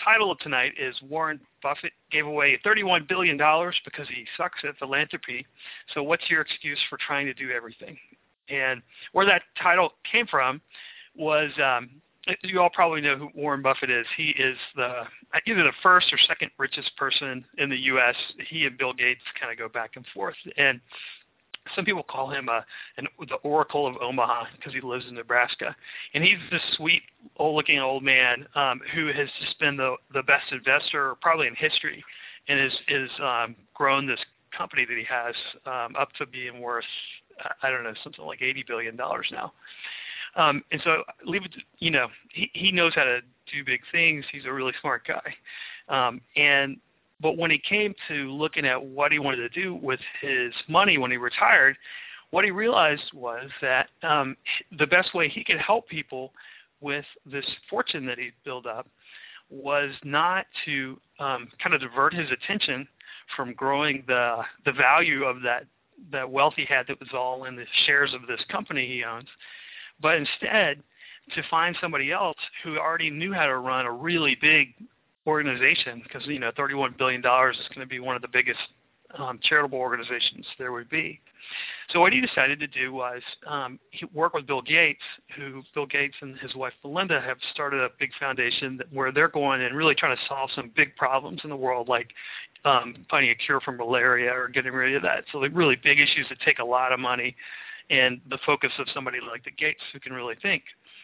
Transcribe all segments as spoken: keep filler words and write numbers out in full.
title of tonight is Warren Buffett gave away thirty-one billion dollars because he sucks at philanthropy. So what's your excuse for trying to do everything? And where that title came from was, um, you all probably know who Warren Buffett is. He is the either the first or second richest person in the U S. He and Bill Gates kind of go back and forth. And some people call him a, an, the Oracle of Omaha because he lives in Nebraska. And he's this sweet, old-looking old man um, who has just been the, the best investor probably in history and is, is um, grown this company that he has um, up to being worth, I don't know, something like eighty billion dollars now. Um, and so leave it, to, you know, he, he knows how to do big things. He's a really smart guy. Um, and But when he came to looking at what he wanted to do with his money when he retired, what he realized was that um, the best way he could help people with this fortune that he built up was not to um, kind of divert his attention from growing the the value of that, that wealth he had that was all in the shares of this company he owns, but instead to find somebody else who already knew how to run a really big organization, because, you know, thirty-one billion dollars is going to be one of the biggest um, charitable organizations there would be. So what he decided to do was um, he work with Bill Gates, who Bill Gates and his wife Belinda have started a big foundation that, where they're going and really trying to solve some big problems in the world, like um, finding a cure for malaria or getting rid of that. So the really big issues that take a lot of money and the focus of somebody like the Gates who can really think.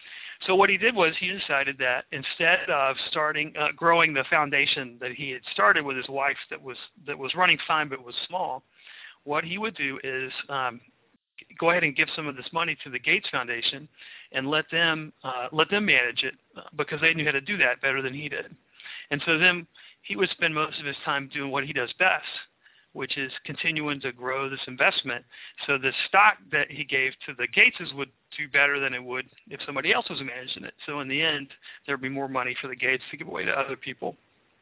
So what he did was he decided that instead of starting uh, growing the foundation that he had started with his wife that was that was running fine but was small, what he would do is um, go ahead and give some of this money to the Gates Foundation and let them uh, let them manage it because they knew how to do that better than he did. And so then he would spend most of his time doing what he does best, which is continuing to grow this investment. So the stock that he gave to the Gateses would do better than it would if somebody else was managing it. So in the end, there'd be more money for the Gates to give away to other people.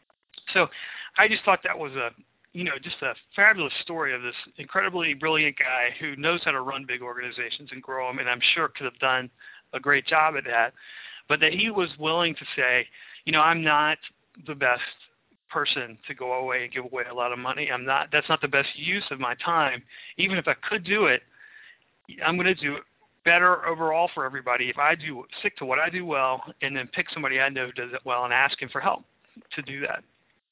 So I just thought that was a, you know, just a fabulous story of this incredibly brilliant guy who knows how to run big organizations and grow them, and I'm sure could have done a great job at that. But that he was willing to say, you know, I'm not the best person to go away and give away a lot of money. I'm not, that's not the best use of my time. Even if I could do it, I'm going to do it better overall for everybody if I do stick to what I do well and then pick somebody I know who does it well and ask him for help to do that.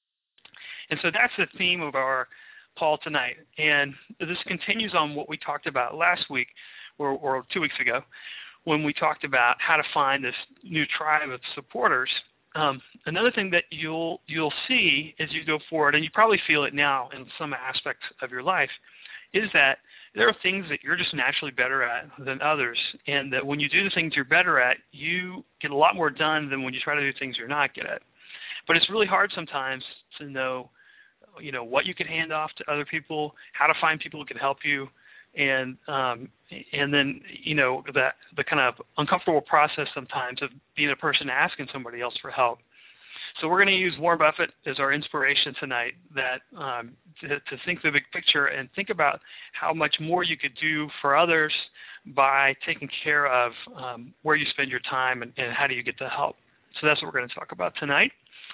And so that's the theme of our call tonight. And this continues on what we talked about last week or, or two weeks ago when we talked about how to find this new tribe of supporters. Um, another thing that you'll you'll see as you go forward, and you probably feel it now in some aspects of your life, is that there are things that you're just naturally better at than others, and that when you do the things you're better at, you get a lot more done than when you try to do things you're not good at. But it's really hard sometimes to know, you know, what you can hand off to other people, how to find people who can help you, and um, and then, you know, that the kind of uncomfortable process sometimes of being a person asking somebody else for help. So we're going to use Warren Buffett as our inspiration tonight, that um, to, to think the big picture and think about how much more you could do for others by taking care of um, where you spend your time and, and how do you get the help. So that's what we're going to talk about tonight.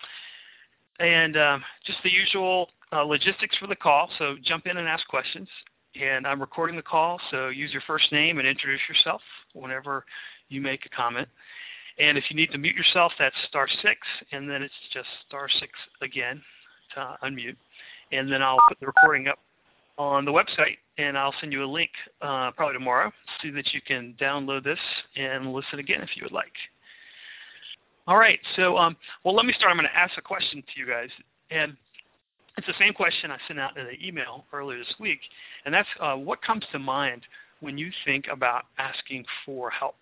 And um, just the usual uh, logistics for the call, so jump in and ask questions. And I'm recording the call, so use your first name and introduce yourself whenever you make a comment. And if you need to mute yourself, that's star six, and then it's just star six again to unmute. And then I'll put the recording up on the website, and I'll send you a link uh, probably tomorrow so that you can download this and listen again if you would like. All right, so, um, well, let me start. I'm going to ask a question to you guys. And it's the same question I sent out in an email earlier this week, and that's uh, what comes to mind when you think about asking for help?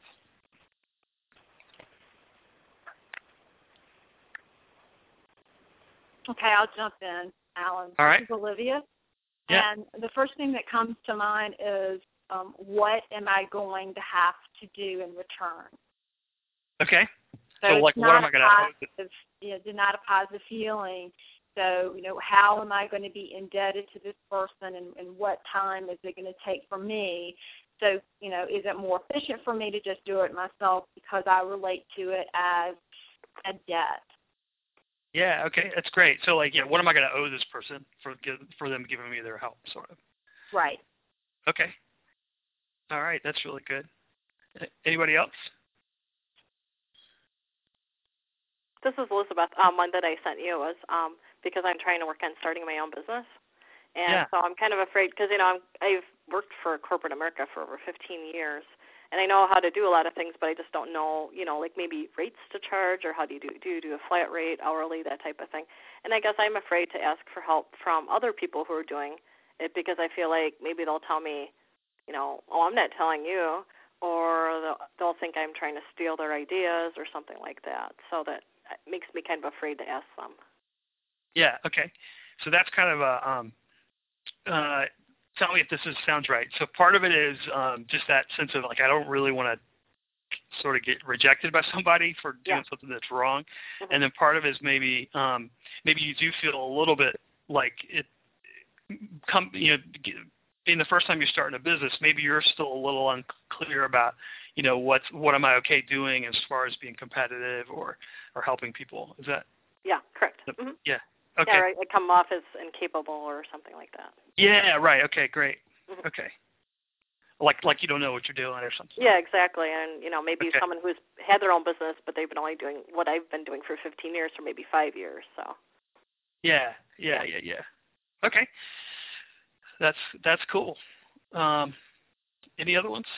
Okay, I'll jump in, Alan. All right. This is Olivia. Yeah. And the first thing that comes to mind is um, what am I going to have to do in return? Okay. So, so like, what am I going to you know, it's not a positive feeling. So, you know, how am I going to be indebted to this person, and, and what time is it going to take for me? So, you know, is it more efficient for me to just do it myself because I relate to it as a debt? Yeah, okay, that's great. So, like, yeah, what am I going to owe this person for for them giving me their help, sort of? Right. Okay. All right, that's really good. Anybody else? This is Elizabeth. Um, one that I sent you was um, because I'm trying to work on starting my own business. And yeah. so I'm kind of afraid because, you know, I'm, I've worked for corporate America for over fifteen years, and I know how to do a lot of things, but I just don't know, you know, like maybe rates to charge, or how do you do, do you do a flat rate, hourly, that type of thing. And I guess I'm afraid to ask for help from other people who are doing it because I feel like maybe they'll tell me, you know, oh, I'm not telling you, or they'll, they'll think I'm trying to steal their ideas or something like that. So that makes me kind of afraid to ask them. Yeah, okay. So that's kind of a, um, uh, tell me if this is, sounds right. So part of it is um, just that sense of, like, I don't really want to sort of get rejected by somebody for doing yeah. something that's wrong. Mm-hmm. And then part of it is maybe um, maybe you do feel a little bit like it, come, you know, being the first time you're starting a business, maybe you're still a little unclear about, you know, what's, what am I okay doing as far as being competitive or, or helping people. Is that? Yeah, correct. Mm-hmm. Yeah. Okay. Yeah, right. I come off as incapable or something like that. Yeah, right. Okay, great. Mm-hmm. Okay. Like like you don't know what you're doing or something. Yeah, exactly. And, you know, maybe okay. someone who's had their own business, but they've been only doing what I've been doing for fifteen years or maybe five years. So. Yeah, yeah, yeah, yeah. Okay. That's that's cool. Um, any other ones?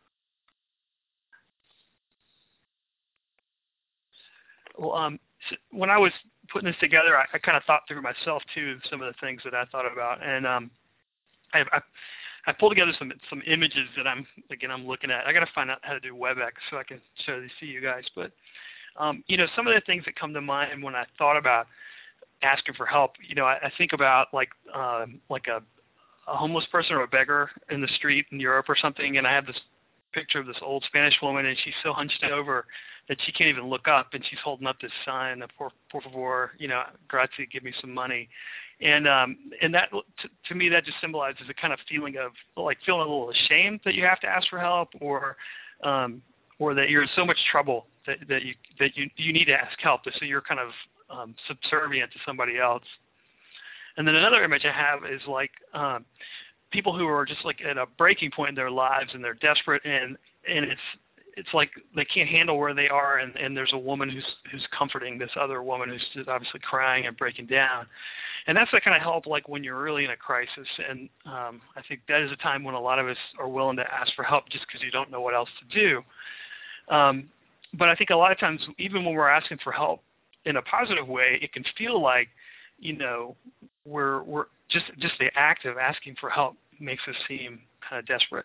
Well, um, when I was putting this together, I, I kind of thought through myself too some of the things that I thought about, and um, I, I I pulled together some some images that I'm again I'm looking at. I got to find out how to do WebEx so I can show these to you guys. But um, you know, some of the things that come to mind when I thought about asking for help, you know, I, I think about like um, like a, a homeless person or a beggar in the street in Europe or something, and I have this picture of this old Spanish woman, and she's so hunched over that she can't even look up, and she's holding up this sign, por, por favor, you know, grazie, give me some money. And um, and that, to, to me, that just symbolizes a kind of feeling of, like, feeling a little ashamed that you have to ask for help, or um, or that you're in so much trouble that, that you that you, you need to ask help, so you're kind of um, subservient to somebody else. And then another image I have is, like, um, people who are just, like, at a breaking point in their lives, and they're desperate, and and it's it's like they can't handle where they are, and, and there's a woman who's who's comforting this other woman who's just obviously crying and breaking down. And that's the kind of help, like, when you're really in a crisis. And um, I think that is a time when a lot of us are willing to ask for help just because you don't know what else to do. Um, but I think a lot of times, even when we're asking for help in a positive way, it can feel like, you know, we're we're just just the act of asking for help makes us seem kind of desperate.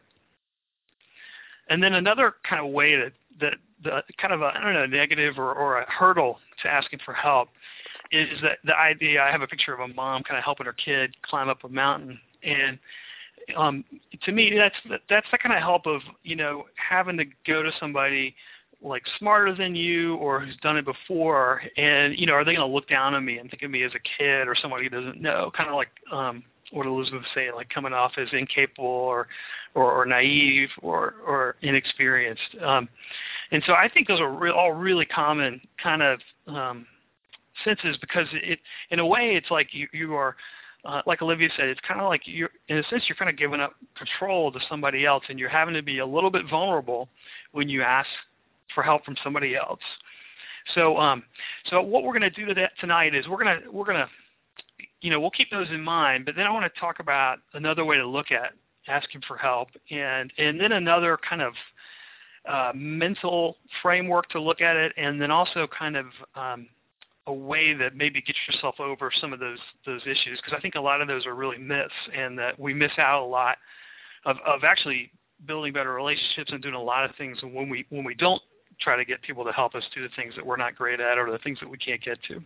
And then another kind of way that that the kind of a, I don't know, negative or, or a hurdle to asking for help is that the idea. I have a picture of a mom kind of helping her kid climb up a mountain, and um, to me, that's that's the kind of help of, you know, having to go to somebody like smarter than you or who's done it before, and, you know, are they going to look down on me and think of me as a kid or somebody who doesn't know? Kind of like um, what Elizabeth was saying, like coming off as incapable or or, or naive or, or inexperienced. Um, and so I think those are re- all really common kind of um, senses, because it, in a way, it's like you, you are, uh, like Olivia said, it's kind of like you're, in a sense, you're kind of giving up control to somebody else, and you're having to be a little bit vulnerable when you ask for help from somebody else. So, um, so what we're going to do to that tonight is we're going to we're going to, you know, we'll keep those in mind. But then I want to talk about another way to look at asking for help, and and then another kind of uh, mental framework to look at it, and then also kind of um, a way that maybe gets yourself over some of those those issues, because I think a lot of those are really myths, and that we miss out a lot of, of actually building better relationships and doing a lot of things when we when we don't try to get people to help us do the things that we're not great at or the things that we can't get to.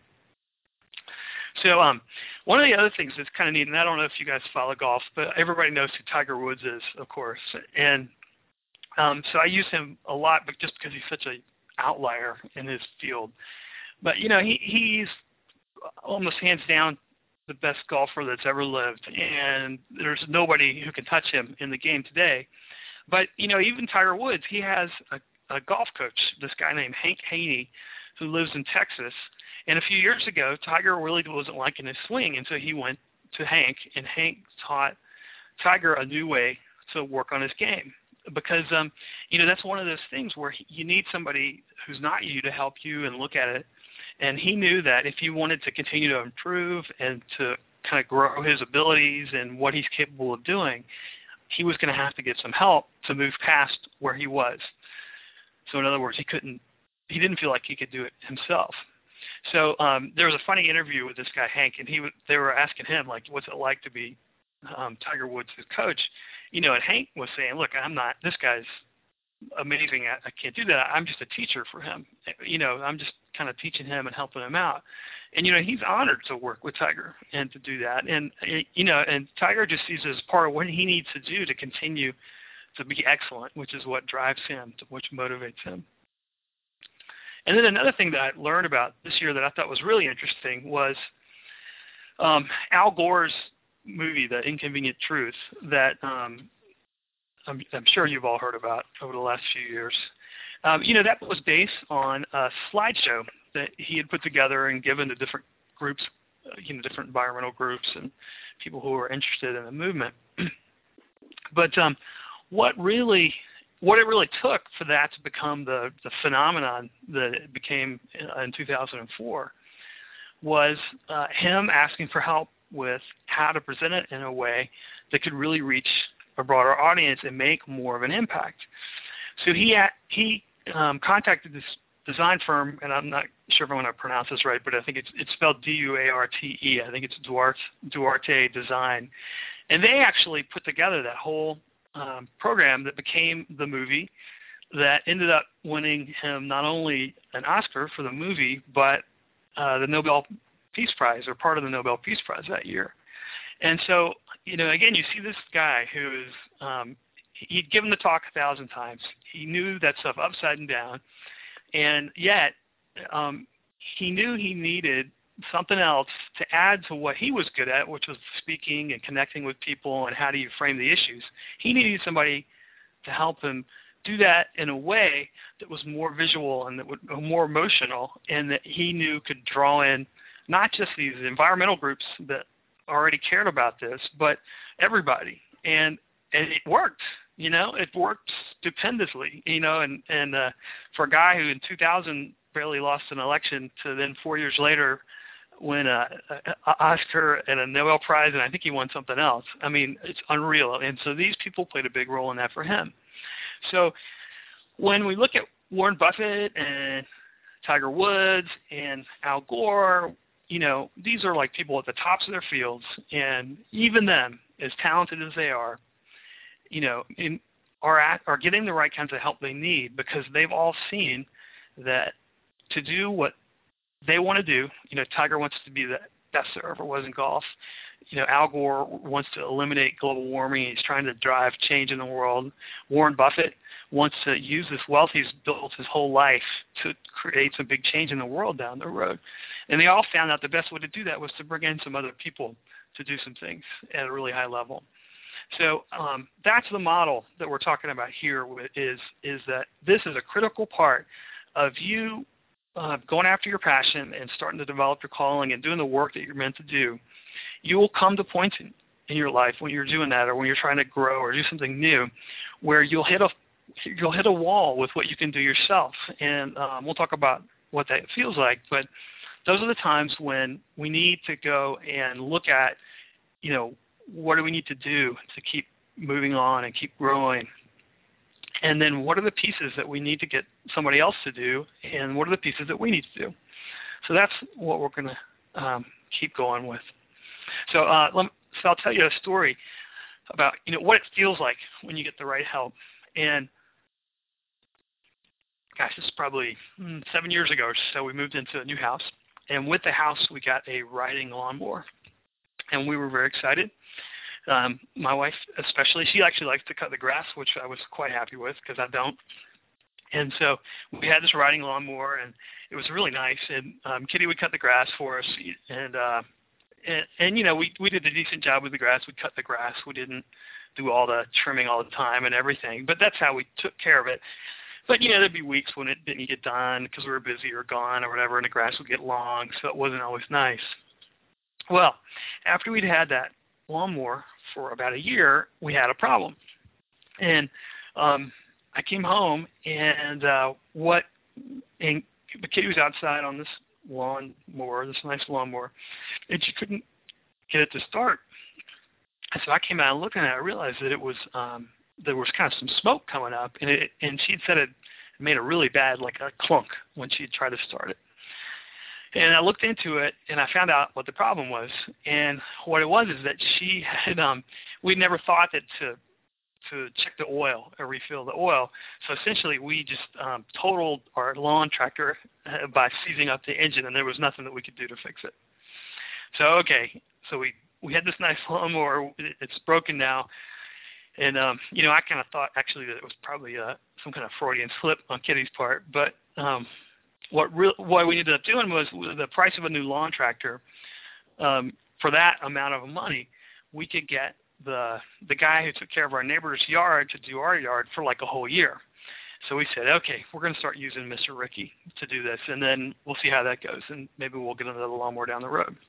So um, one of the other things that's kind of neat, and I don't know if you guys follow golf, but everybody knows who Tiger Woods is, of course. And um, so I use him a lot, but just because he's such an outlier in his field. But, you know, he, he's almost hands down the best golfer that's ever lived, and there's nobody who can touch him in the game today. But, you know, even Tiger Woods, he has a, a golf coach, this guy named Hank Haney, who lives in Texas. And a few years ago, Tiger really wasn't liking his swing, and so he went to Hank, and Hank taught Tiger a new way to work on his game. Because, um, you know, that's one of those things where he, you need somebody who's not you to help you and look at it. And he knew that if he wanted to continue to improve and to kind of grow his abilities and what he's capable of doing, he was going to have to get some help to move past where he was. So in other words, he couldn't, he didn't feel like he could do it himself. So um, there was a funny interview with this guy, Hank, and he they were asking him, like, what's it like to be um, Tiger Woods' coach? You know, and Hank was saying, look, I'm not, this guy's amazing. I, I can't do that. I'm just a teacher for him. You know, I'm just kind of teaching him and helping him out. And, you know, he's honored to work with Tiger and to do that. And, you know, and Tiger just sees it as part of what he needs to do to continue to be excellent, which is what drives him, which motivates him. And then another thing that I learned about this year that I thought was really interesting was um, Al Gore's movie, The Inconvenient Truth, that um, I'm, I'm sure you've all heard about over the last few years. Um, you know, that was based on a slideshow that he had put together and given to different groups, uh, you know, different environmental groups and people who were interested in the movement. But um, what really What it really took for that to become the, the phenomenon that it became in two thousand four was uh, him asking for help with how to present it in a way that could really reach a broader audience and make more of an impact. So he had, he um, contacted this design firm, and I'm not sure if I'm going to pronounce this right, but I think it's it's spelled D U A R T E. I think it's Duarte, Duarte Design. And they actually put together that whole Um, program that became the movie that ended up winning him not only an Oscar for the movie, but uh, the Nobel Peace Prize, or part of the Nobel Peace Prize that year. And so, you know, again, you see this guy who is, um, he'd given the talk a thousand times. He knew that stuff upside and down, and yet um, he knew he needed something else to add to what he was good at, which was speaking and connecting with people and how do you frame the issues. He needed somebody to help him do that in a way that was more visual and that would more emotional, and that he knew could draw in not just these environmental groups that already cared about this, but everybody. And and it worked. You know, it worked stupendously. You know, and and uh, for a guy who in two thousand barely lost an election to then four years later win a, a Oscar and a Nobel Prize, and I think he won something else. I mean, it's unreal. And so these people played a big role in that for him. So when we look at Warren Buffett and Tiger Woods and Al Gore, you know, these are like people at the tops of their fields, and even them, as talented as they are, you know, in, are at, are getting the right kinds of help they need, because they've all seen that to do what they want to do, you know, Tiger wants to be the best there ever was in golf. You know, Al Gore wants to eliminate global warming. He's trying to drive change in the world. Warren Buffett wants to use this wealth he's built his whole life to create some big change in the world down the road. And they all found out the best way to do that was to bring in some other people to do some things at a really high level. So um, that's the model that we're talking about here, is, is that this is a critical part of you Uh, going after your passion and starting to develop your calling and doing the work that you're meant to do. You will come to points in, in your life when you're doing that, or when you're trying to grow or do something new, where you'll hit a you'll hit a wall with what you can do yourself. And um, we'll talk about what that feels like. But those are the times when we need to go and look at, you know, what do we need to do to keep moving on and keep growing. And then what are the pieces that we need to get somebody else to do, and what are the pieces that we need to do? So that's what we're going to um, keep going with. So, uh, let me, so I'll tell you a story about, you know, what it feels like when you get the right help. And gosh, this is probably mm, seven years ago or so. We moved into a new house, and with the house we got a riding lawnmower, and we were very excited. Um, my wife especially, she actually likes to cut the grass, which I was quite happy with, because I don't. And so we had this riding lawnmower, and it was really nice. And um, Kitty would cut the grass for us, and uh, and, and you know, we we did a decent job with the grass. We cut the grass. We didn't do all the trimming all the time and everything, but that's how we took care of it. But, you know, there'd be weeks when it didn't get done because we were busy or gone or whatever, and the grass would get long, so it wasn't always nice. Well, after we'd had that lawnmower for about a year, we had a problem. And um, I came home, and uh, what and the kid was outside on this lawnmower, this nice lawnmower, and she couldn't get it to start. So I came out and looking at it, I realized that it was um, there was kind of some smoke coming up, and it and she'd said it made a really bad, like a clunk when she tried to start it. And I looked into it, and I found out what the problem was. And what it was is that she had, um, we'd never thought that to to check the oil or refill the oil. So essentially, we just um, totaled our lawn tractor uh, by seizing up the engine, and there was nothing that we could do to fix it. So okay, so we we had this nice lawnmower. It's broken now. And, um, you know, I kind of thought actually that it was probably uh, some kind of Freudian slip on Kitty's part. But um, what re- what we ended up doing was the price of a new lawn tractor, um, for that amount of money, we could get the the guy who took care of our neighbor's yard to do our yard for like a whole year. So we said, okay, we're going to start using Mister Ricky to do this, and then we'll see how that goes, and maybe we'll get another lawnmower down the road.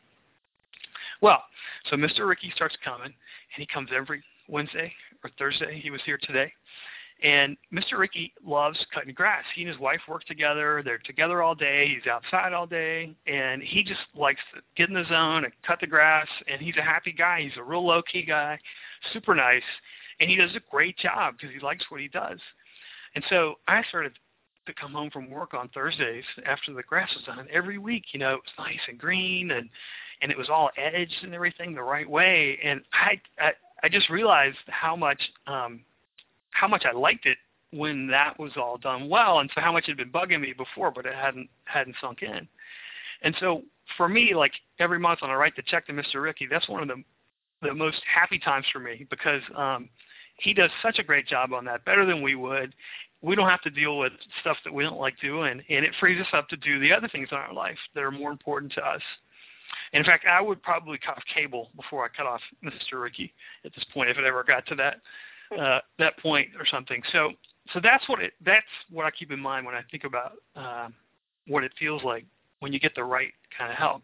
Well, so Mister Ricky starts coming, and he comes every Wednesday or Thursday. He was here today. And Mister Ricky loves cutting grass. He and his wife work together. They're together all day. He's outside all day. And he just likes to get in the zone and cut the grass. And he's a happy guy. He's a real low-key guy, super nice. And he does a great job because he likes what he does. And so I started to come home from work on Thursdays after the grass was done. Every week, you know, it was nice and green, and, and it was all edged and everything the right way. And I, I, I just realized how much um, how much I liked it when that was all done well, and so how much it had been bugging me before, but it hadn't hadn't sunk in. And so for me, like every month when I write the check to Mister Ricky, that's one of the the most happy times for me because um, he does such a great job on that, better than we would. We don't have to deal with stuff that we don't like doing, and it frees us up to do the other things in our life that are more important to us. And in fact, I would probably cut off cable before I cut off Mister Ricky at this point, if it ever got to that uh, that point or something. So, so that's what it. That's what I keep in mind when I think about uh, what it feels like when you get the right kind of help.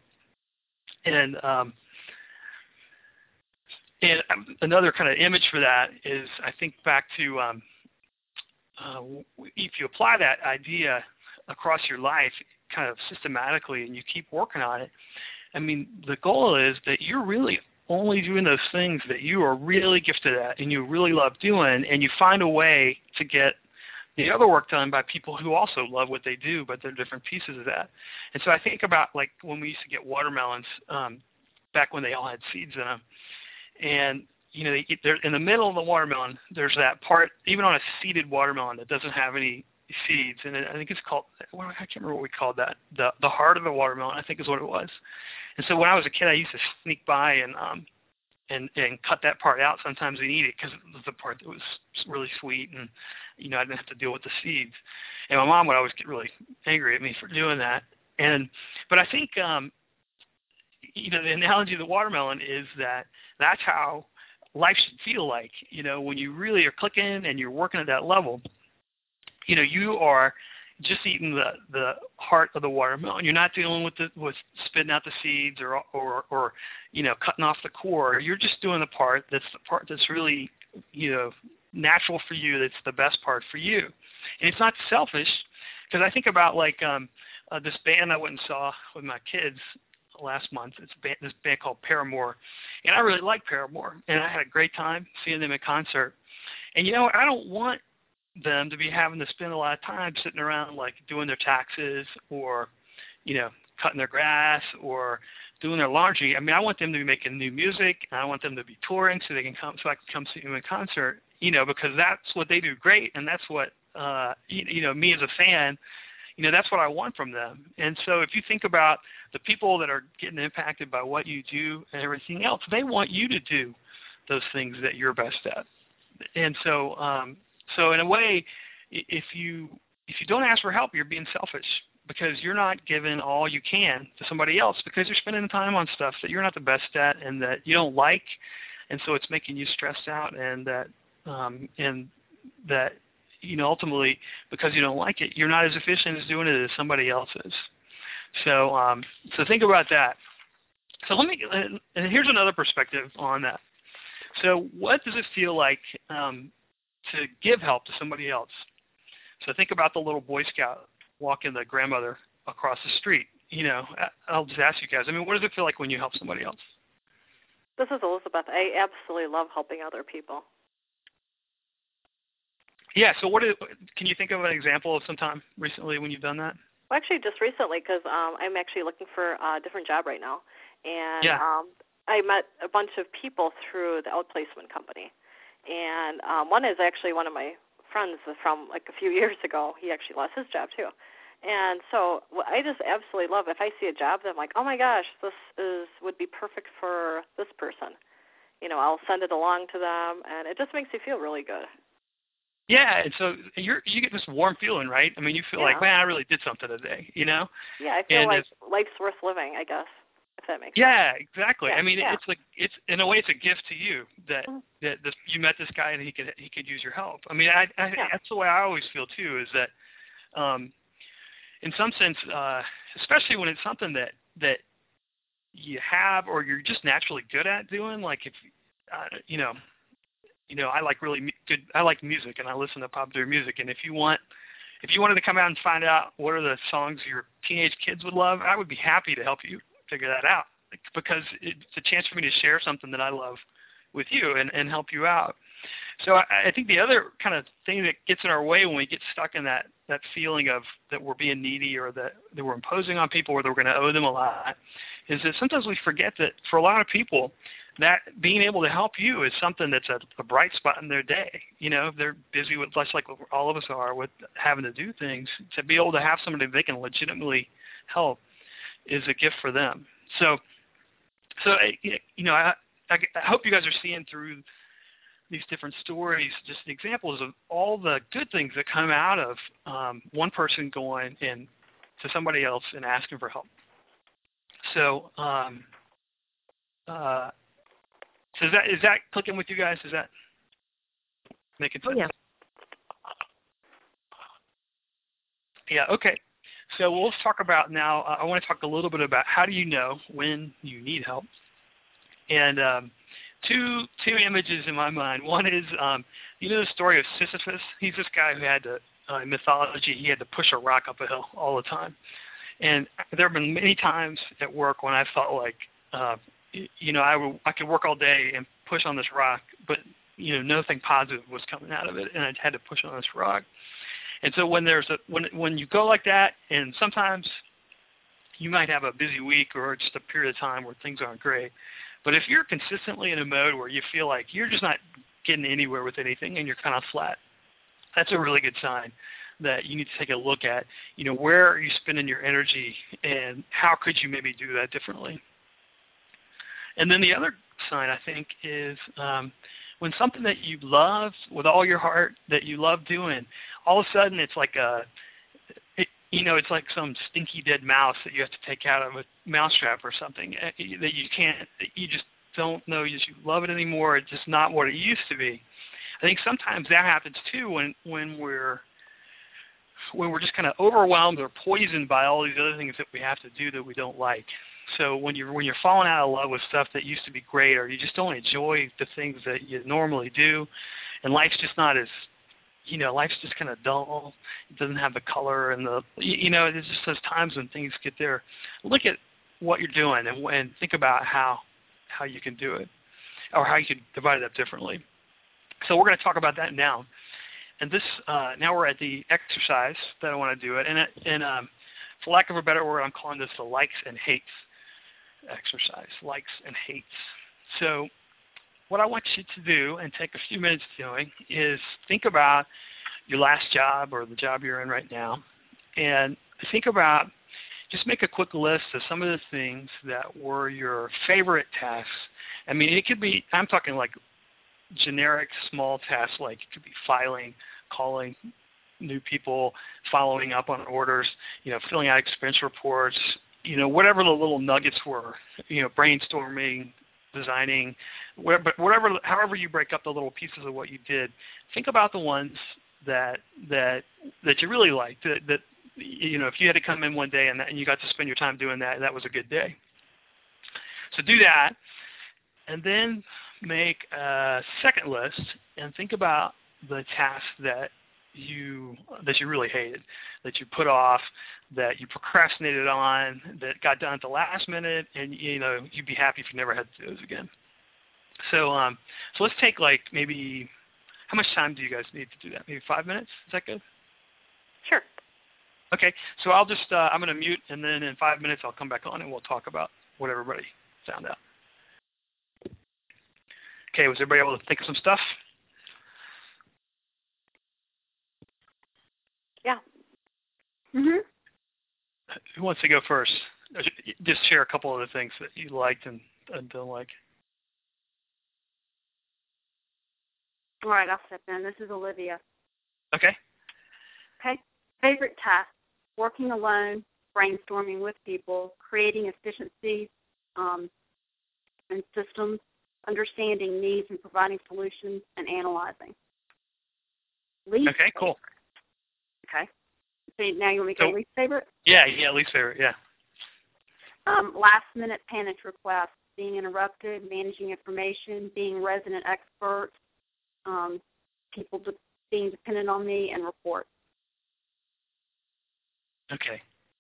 And um, and another kind of image for that is I think back to um, uh, if you apply that idea across your life kind of systematically and you keep working on it. I mean, the goal is that you're really only doing those things that you are really gifted at and you really love doing, and you find a way to get the other work done by people who also love what they do, but they're different pieces of that. And so I think about like when we used to get watermelons um, back when they all had seeds in them, and you know, they, they're in the middle of the watermelon, there's that part, even on a seeded watermelon that doesn't have any seeds, and I think it's called, well, I can't remember what we called that, the the heart of the watermelon, I think is what it was. And so when I was a kid, I used to sneak by and um and and cut that part out sometimes and eat it because it was the part that was really sweet, and you know I didn't have to deal with the seeds. And my mom would always get really angry at me for doing that. And but I think um you know the analogy of the watermelon is that that's how life should feel like. You know, when you really are clicking and you're working at that level, you know, you are just eating the, the heart of the watermelon. You're not dealing with the with spitting out the seeds or, or or you know cutting off the core. You're just doing the part that's the part that's really you know natural for you. That's the best part for you, and it's not selfish. Because I think about like um, uh, this band I went and saw with my kids last month. It's a band, this band called Paramore, and I really like Paramore, and I had a great time seeing them in concert. And you know, I don't want them to be having to spend a lot of time sitting around like doing their taxes or, you know, cutting their grass or doing their laundry. I mean, I want them to be making new music, and I want them to be touring so they can come, so I can come see them in concert, you know, because that's what they do great, and that's what, uh, you, you know, me as a fan, you know, that's what I want from them. And so if you think about the people that are getting impacted by what you do and everything else, they want you to do those things that you're best at. And so, um, So in a way, if you if you don't ask for help, you're being selfish because you're not giving all you can to somebody else because you're spending time on stuff that you're not the best at and that you don't like, and so it's making you stressed out, and that um, and that you know, ultimately, because you don't like it, you're not as efficient as doing it as somebody else is. So, um, so think about that. So let me, and here's another perspective on that. So what does it feel like um, to give help to somebody else? So think about the little Boy Scout walking the grandmother across the street. You know, I'll just ask you guys, I mean, what does it feel like when you help somebody else? This is Elizabeth. I absolutely love helping other people. Yeah, so what is, can you think of an example of some time recently when you've done that? Well, actually, just recently, because um, I'm actually looking for a different job right now. And yeah. um, I met a bunch of people through the outplacement company. And um, one is actually one of my friends from like a few years ago. He actually lost his job, too. And so what I just absolutely love, if I see a job that I'm like, oh, my gosh, this is would be perfect for this person. You know, I'll send it along to them, and it just makes you feel really good. Yeah, and so you're you get this warm feeling, right? I mean, you feel yeah. like, man, I really did something today, you know? Yeah, I feel and like life's worth living, I guess, if that makes yeah, sense. Exactly. Yeah, I mean, yeah. it's like it's in a way, it's a gift to you that mm-hmm. that this, you met this guy and he could he could use your help. I mean, I, I yeah. that's the way I always feel too. Is that, um, in some sense, uh, especially when it's something that that you have or you're just naturally good at doing, like if uh, you know. You know, I like really good. I like music, and I listen to popular music. And if you want, if you wanted to come out and find out what are the songs your teenage kids would love, I would be happy to help you figure that out, because it's a chance for me to share something that I love with you and, and help you out. So I, I think the other kind of thing that gets in our way when we get stuck in that that feeling of that we're being needy or that, that we're imposing on people or that we're going to owe them a lot is that sometimes we forget that for a lot of people, that being able to help you is something that's a, a bright spot in their day. You know, they're busy with, much like all of us are, with having to do things. To be able to have somebody they can legitimately help is a gift for them. So, so you know, I, I, I hope you guys are seeing through these different stories just examples of all the good things that come out of um, one person going and to somebody else and asking for help. So, um, uh, So is that is that clicking with you guys? Is that making sense? Oh, yeah. Yeah, okay. So we'll talk about now, uh, I want to talk a little bit about how do you know when you need help. And um, two two images in my mind. One is, um, you know the story of Sisyphus? He's this guy who had to, uh, in mythology, he had to push a rock up a hill all the time. And there have been many times at work when I felt like, uh, you know, I, w- I could work all day and push on this rock, but, you know, nothing positive was coming out of it, and I had to push on this rock. And so when there's a when when you go like that, and sometimes you might have a busy week or just a period of time where things aren't great, but if you're consistently in a mode where you feel like you're just not getting anywhere with anything and you're kind of flat, that's a really good sign that you need to take a look at, you know, where are you spending your energy and how could you maybe do that differently? And then the other sign, I think, is um, when something that you love with all your heart, that you love doing, all of a sudden it's like a, it, you know, it's like some stinky dead mouse that you have to take out of a mousetrap or something that you can't, that you just don't know you love it anymore. It's just not what it used to be. I think sometimes that happens too when, when we're when we're just kind of overwhelmed or poisoned by all these other things that we have to do that we don't like. So when you're when you're falling out of love with stuff that used to be great, or you just don't enjoy the things that you normally do, and life's just not as, you know, life's just kind of dull. It doesn't have the color and the, you know, there's just those times when things get there. Look at what you're doing and, and think about how how you can do it, or how you can divide it up differently. So we're going to talk about that now. And this uh, now we're at the exercise that I want to do it, and it, and um, for lack of a better word, I'm calling this the likes and hates exercise, likes and hates. So what I want you to do and take a few minutes doing is think about your last job or the job you're in right now, and think about, just make a quick list of some of the things that were your favorite tasks. I mean, it could be, I'm talking like generic small tasks, like it could be filing, calling new people, following up on orders, you know, filling out expense reports, you know, whatever the little nuggets were, you know, brainstorming, designing, whatever, whatever, however you break up the little pieces of what you did, think about the ones that that that you really liked. That, that you know, if you had to come in one day and, that, and you got to spend your time doing that, that was a good day. So do that, and then make a second list and think about the tasks that you that you really hated, that you put off, that you procrastinated on, that got done at the last minute, and you know you'd be happy if you never had to do those again. So um, so let's take like maybe, how much time do you guys need to do that? Maybe five minutes? Is that good? Sure. Okay. So I'll just uh, I'm going to mute, and then in five minutes I'll come back on and we'll talk about what everybody found out. Okay. Was everybody able to think of some stuff? Yeah. Mhm. Who wants to go first? Just share a couple of the things that you liked and, and don't like. All right, I'll step in. This is Olivia. Okay. Okay. Favorite task: working alone, brainstorming with people, creating efficiencies um, and systems, understanding needs and providing solutions, and analyzing. Least Okay, cool. Okay. So now you want me to go So, least favorite? Yeah, yeah, least favorite, yeah. Um, last minute panic requests, being interrupted, managing information, being resident expert, um, people de- being dependent on me, and reports. Okay.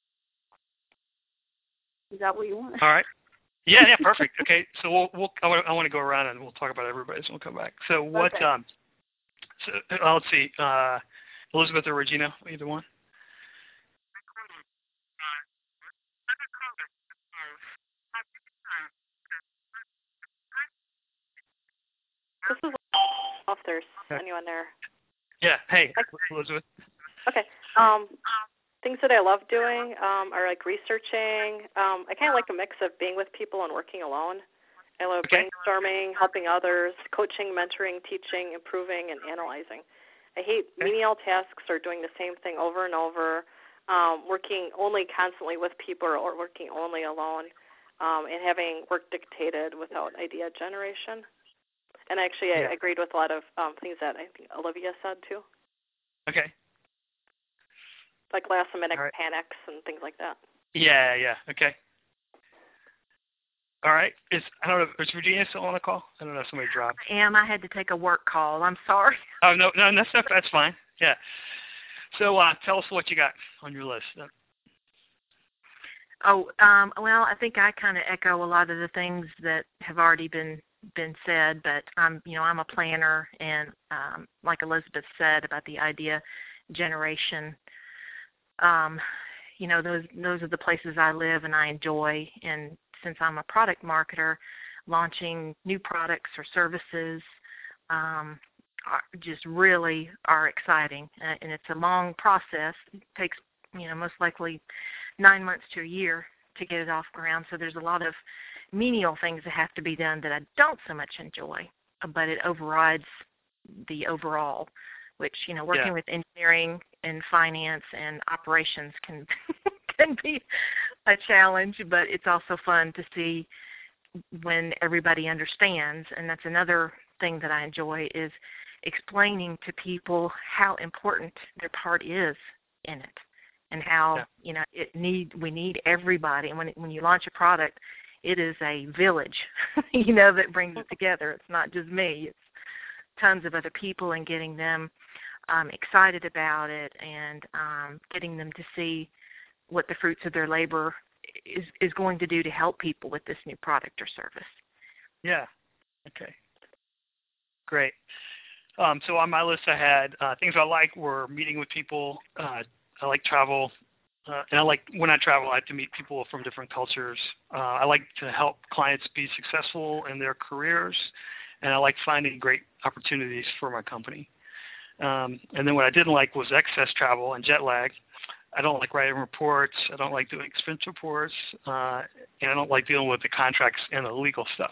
Is that what you want? All right. Yeah, yeah, perfect. Okay, so we'll, we'll I want I want to go around and we'll talk about everybody, so we'll come back. So what? Okay. Um, so uh, let's see, uh, Elizabeth or Regina, either one. This is if there's Okay. anyone there. Yeah. Hey, Elizabeth. Okay. Um, things that I love doing um, are like researching. Um, I kind of like a mix of being with people and working alone. I love Okay. brainstorming, helping others, coaching, mentoring, teaching, improving, and analyzing. I hate Okay. menial tasks or doing the same thing over and over, um, working only constantly with people or working only alone, um, and having work dictated without idea generation. And actually, I Yeah. agreed with a lot of um, things that I think Olivia said, too, Okay. like last-minute All right. panics and things like that. Yeah, yeah. Okay. All right. Is I don't know. Is Virginia still on the call? I don't know. If somebody dropped. I am. I had to take a work call. I'm sorry. Oh no, no, that's that's fine. Yeah. So uh, tell us what you got on your list. Oh, um, well, I think I kind of echo a lot of the things that have already been been said. But I'm, you know, I'm a planner, and um, like Elizabeth said about the idea generation. Um, you know, those those are the places I live and I enjoy. And since I'm a product marketer, launching new products or services um, are just really are exciting, uh, and it's a long process. It takes, you know, most likely nine months to a year to get it off ground. So there's a lot of menial things that have to be done that I don't so much enjoy, but it overrides the overall, which, you know, working Yeah. with engineering and finance and operations can can be a challenge, but it's also fun to see when everybody understands. And that's another thing that I enjoy is explaining to people how important their part is in it, and how, Yeah. you know, it need we need everybody. And when it, when you launch a product, it is a village, you know, that brings it together. It's not just me. It's tons of other people, and getting them um, excited about it, and um, getting them to see what the fruits of their labor is, is going to do to help people with this new product or service. Yeah. Okay. Great. Um, so on my list, I had uh, things I like were meeting with people. Uh, I like travel, uh, and I like when I travel, I like to meet people from different cultures. Uh, I like to help clients be successful in their careers, and I like finding great opportunities for my company. Um, and then what I didn't like was excess travel and jet lag. I don't like writing reports. I don't like doing expense reports, uh, and I don't like dealing with the contracts and the legal stuff.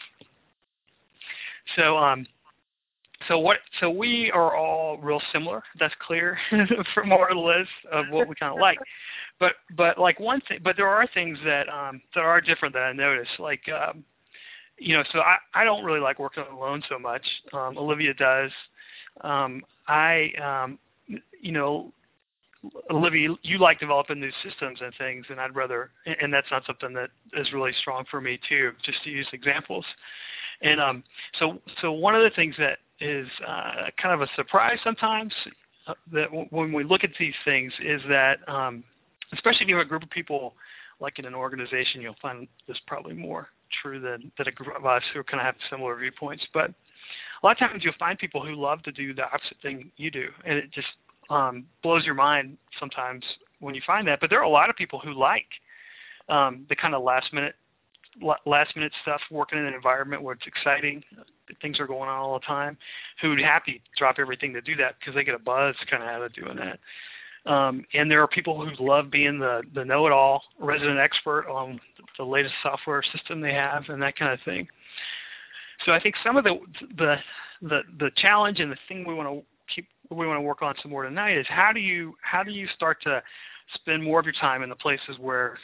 So, um, so what? So we are all real similar. That's clear from our list of what we kind of like. But, but like one thing, but there are things that um, that are different that I noticed. Like, um, you know, so I, I don't really like working alone so much. Um, Olivia does. Um, I um, you know, Olivia, you like developing new systems and things, and I'd rather, and that's not something that is really strong for me too, just to use examples. And um, so, so one of the things that is uh, kind of a surprise sometimes uh, that w- when we look at these things is that, um, especially if you have a group of people, like in an organization, you'll find this probably more true than, than a group of us who kind of have similar viewpoints. But a lot of times you'll find people who love to do the opposite thing you do, and it just um, blows your mind sometimes when you find that. But there are a lot of people who like um, the kind of last minute last minute stuff, working in an environment where it's exciting, things are going on all the time, who would happy to drop everything to do that because they get a buzz kind of out of doing that. Um, and there are people who love being the, the know-it-all resident expert on the latest software system they have and that kind of thing. So I think some of the the the, the challenge and the thing we want to keep we want to work on some more tonight is how do you how do you start to spend more of your time in the places where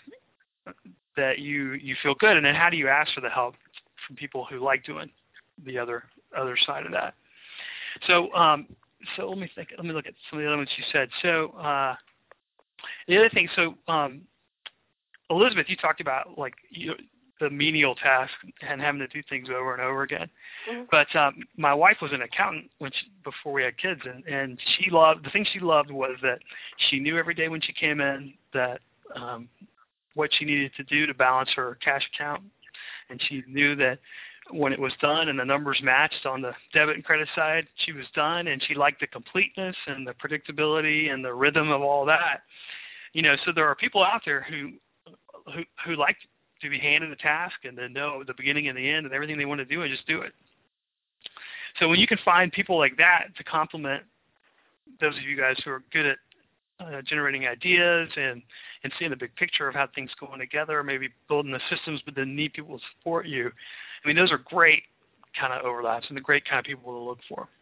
that you, you feel good, and then how do you ask for the help from people who like doing the other other side of that? So um, so let me think. Let me look at some of the other ones you said. So uh, the other thing. So um, Elizabeth, you talked about like you, the menial task and having to do things over and over again. Mm-hmm. But um, my wife was an accountant when she, before we had kids, and, and she loved the thing she loved was that she knew every day when she came in that. Um, what she needed to do to balance her cash account, and she knew that when it was done and the numbers matched on the debit and credit side, she was done, and she liked the completeness and the predictability and the rhythm of all that. You know, so there are people out there who who, who like to be handed a task and to know the beginning and the end and everything they want to do and just do it. So when you can find people like that to complement those of you guys who are good at Uh, generating ideas and, and seeing the big picture of how things going together, maybe building the systems but then need people to support you. I mean, those are great kind of overlaps and the great kind of people to look for.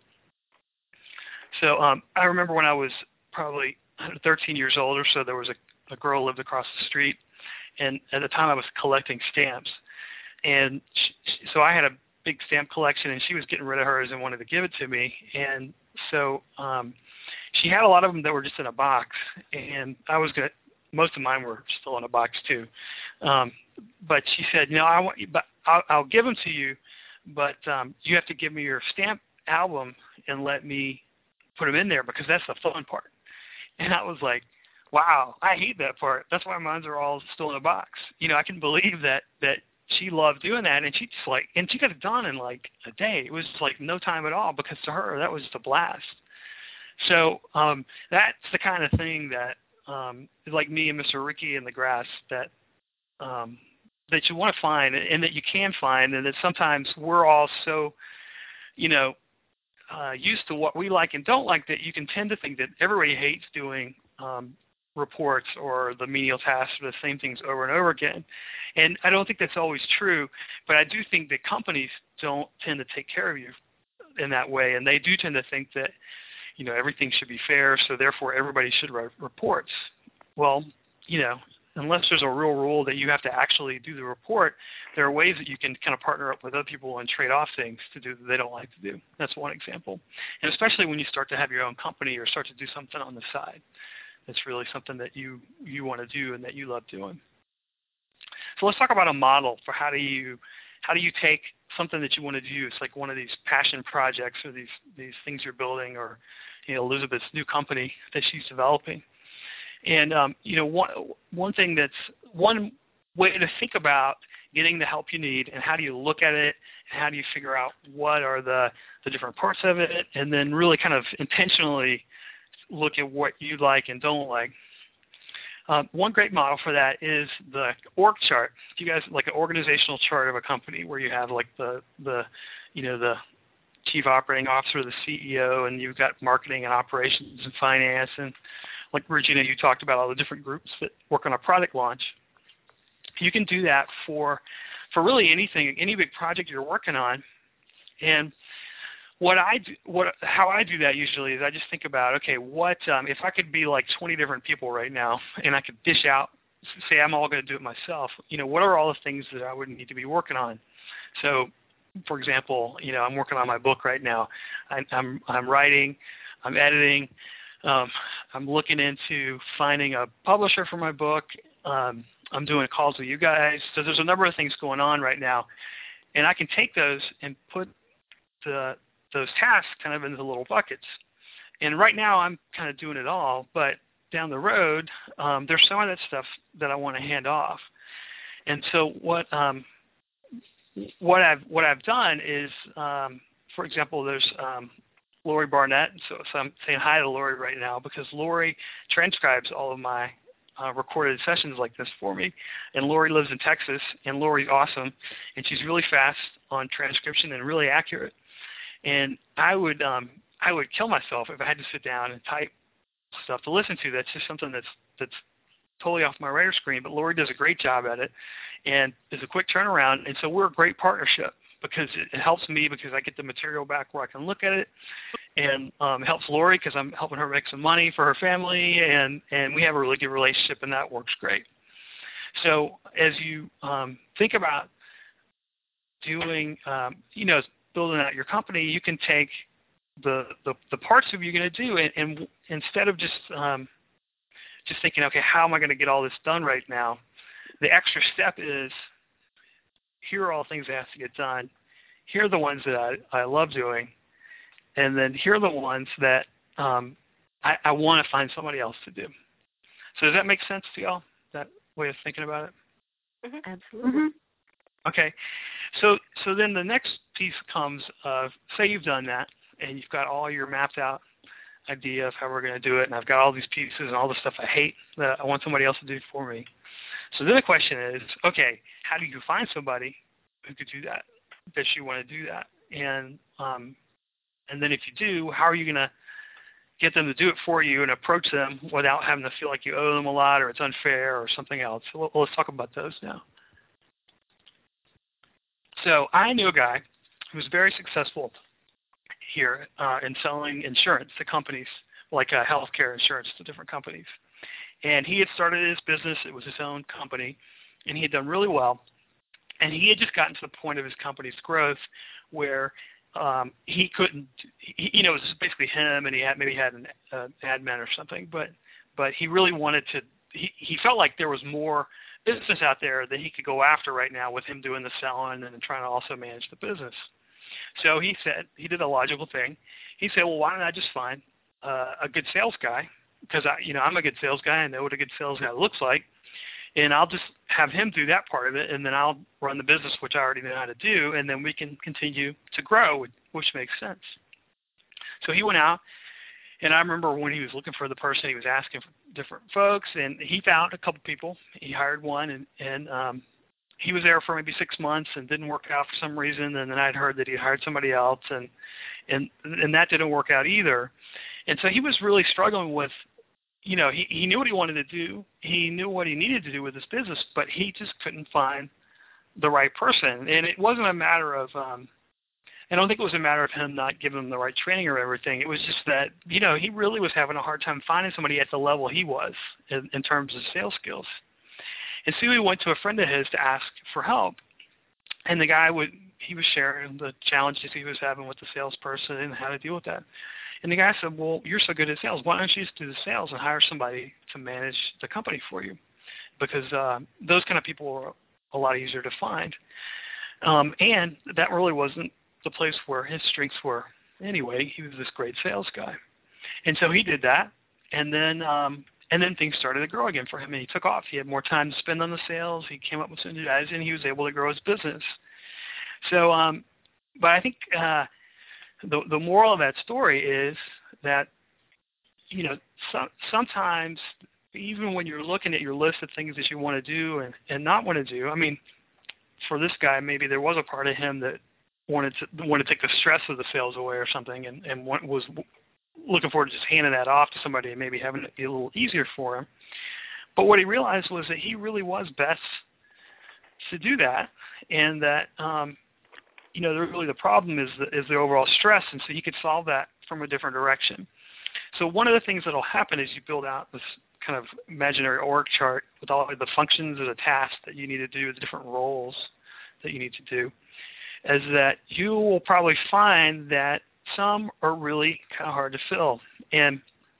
So um, I remember when I was probably thirteen years old or so, there was a, a girl who lived across the street, and at the time I was collecting stamps. And she, so I had a big stamp collection, and she was getting rid of hers and wanted to give it to me. And so um, she had a lot of them that were just in a box, and I was gonna. Most of mine were still in a box too, um, but she said, "No, I want you, but I'll, I'll give them to you, but um, you have to give me your stamp album and let me put them in there because that's the fun part." And I was like, "Wow, I hate that part. That's why mine are all still in a box." You know, I can believe that that she loved doing that, and she just like, and she got it done in like a day. It was like no time at all because to her that was just a blast. So um, that's the kind of thing that, um, like me and Mister Ricky in the grass, that um, that you want to find and that you can find, and that sometimes we're all so, you know, uh, used to what we like and don't like that you can tend to think that everybody hates doing um, reports or the menial tasks or the same things over and over again. And I don't think that's always true, but I do think that companies don't tend to take care of you in that way, and they do tend to think that, you know, everything should be fair, so therefore everybody should write reports. Well, you know, unless there's a real rule that you have to actually do the report, there are ways that you can kind of partner up with other people and trade off things to do that they don't like to do. That's one example. And especially when you start to have your own company or start to do something on the side, that's really something that you, you want to do and that you love doing. So let's talk about a model for how do you how do you take something that you want to do. It's like one of these passion projects or these these things you're building, or you know, Elizabeth's new company that she's developing. And um, you know, one one thing that's one way to think about getting the help you need, and how do you look at it, and how do you figure out what are the the different parts of it, and then really kind of intentionally look at what you like and don't like. Um, one great model for that is the org chart. You guys like an organizational chart of a company where you have like the the you know the chief operating officer, the C E O, and you've got marketing and operations and finance, and like Regina, you talked about all the different groups that work on a product launch. You can do that for for really anything, any big project you're working on. And what I do, what how I do that usually is I just think about, okay, what um, if I could be like twenty different people right now, and I could dish out, say I'm all going to do it myself. You know, what are all the things that I would need to be working on? So, for example, you know, I'm working on my book right now. I, I'm I'm writing, I'm editing, Um, I'm looking into finding a publisher for my book. Um, I'm doing calls with you guys. So there's a number of things going on right now. And I can take those and put the, those tasks kind of into little buckets. And right now I'm kind of doing it all, but down the road, um, there's some of that stuff that I want to hand off. And so what um, what I've what I've done is, um, for example, there's um, Lori Barnett. So, so I'm saying hi to Lori right now because Lori transcribes all of my uh, recorded sessions like this for me. And Lori lives in Texas, and Lori's awesome, and she's really fast on transcription and really accurate. And I would um, I would kill myself if I had to sit down and type stuff to listen to. That's just something that's that's totally off my radar screen. But Lori does a great job at it, and it's a quick turnaround. And so we're a great partnership because it, it helps me because I get the material back where I can look at it, and um, it helps Lori because I'm helping her make some money for her family, and and we have a really good relationship, and that works great. So as you um, think about doing, um, you know, building out your company, you can take the the, the parts of you're going to do, and, and instead of just um, just thinking, okay, how am I going to get all this done right now? The extra step is, here are all things that have to get done. Here are the ones that I, I love doing, and then here are the ones that um, I, I want to find somebody else to do. So does that make sense to y'all, that way of thinking about it? Mm-hmm. Absolutely. Mm-hmm. Okay. So so then the next piece comes of, say you've done that, and you've got all your mapped out idea of how we're going to do it, and I've got all these pieces and all the stuff I hate that I want somebody else to do for me. So then the question is, okay, how do you find somebody who could do that, that you want to do that? And um, and then if you do, how are you going to get them to do it for you and approach them without having to feel like you owe them a lot or it's unfair or something else? So well, let's talk about those now. So I knew a guy who was very successful here uh, in selling insurance to companies, like uh, healthcare insurance to different companies. And he had started his business. It was his own company, and he had done really well. And he had just gotten to the point of his company's growth where um, he couldn't, he, you know, it was basically him, and he had maybe had an uh, admin or something, but but he really wanted to, he, he felt like there was more business out there that he could go after right now with him doing the selling and trying to also manage the business. So he said, he did a logical thing. He said, well, why don't I just find uh, a good sales guy? Because I, you know, I'm a good sales guy. I know what a good sales guy looks like, and I'll just have him do that part of it, and then I'll run the business, which I already know how to do, and then we can continue to grow, which makes sense. So he went out, and I remember when he was looking for the person, he was asking for different folks, and he found a couple people. He hired one, and and um, he was there for maybe six months and didn't work out for some reason, and then I'd heard that he hired somebody else, and and and that didn't work out either. And so he was really struggling with, you know, he, he knew what he wanted to do. He knew what he needed to do with his business, but he just couldn't find the right person. And it wasn't a matter of, um, I don't think it was a matter of him not giving him the right training or everything. It was just that, you know, he really was having a hard time finding somebody at the level he was in, in terms of sales skills. And so he went to a friend of his to ask for help. And the guy would, he was sharing the challenges he was having with the salesperson and how to deal with that. And the guy said, well, you're so good at sales. Why don't you just do the sales and hire somebody to manage the company for you? Because uh, those kind of people are a lot easier to find. Um, and that really wasn't the place where his strengths were anyway. He was this great sales guy. And so he did that. And then um, and then things started to grow again for him. And he took off. He had more time to spend on the sales. He came up with some new ideas, and he was able to grow his business. So, um, but I think uh, The the moral of that story is that, you know, some, sometimes even when you're looking at your list of things that you want to do and, and not want to do, I mean, for this guy, maybe there was a part of him that wanted to wanted to take the stress of the sales away or something, and, and was looking forward to just handing that off to somebody and maybe having it be a little easier for him. But what he realized was that he really was best to do that, and that um, you know, really the problem is the, is the overall stress, and so you could solve that from a different direction. So one of the things that will happen is you build out this kind of imaginary org chart with all of the functions of the tasks that you need to do, the different roles that you need to do, is that you will probably find that some are really kind of hard to fill. And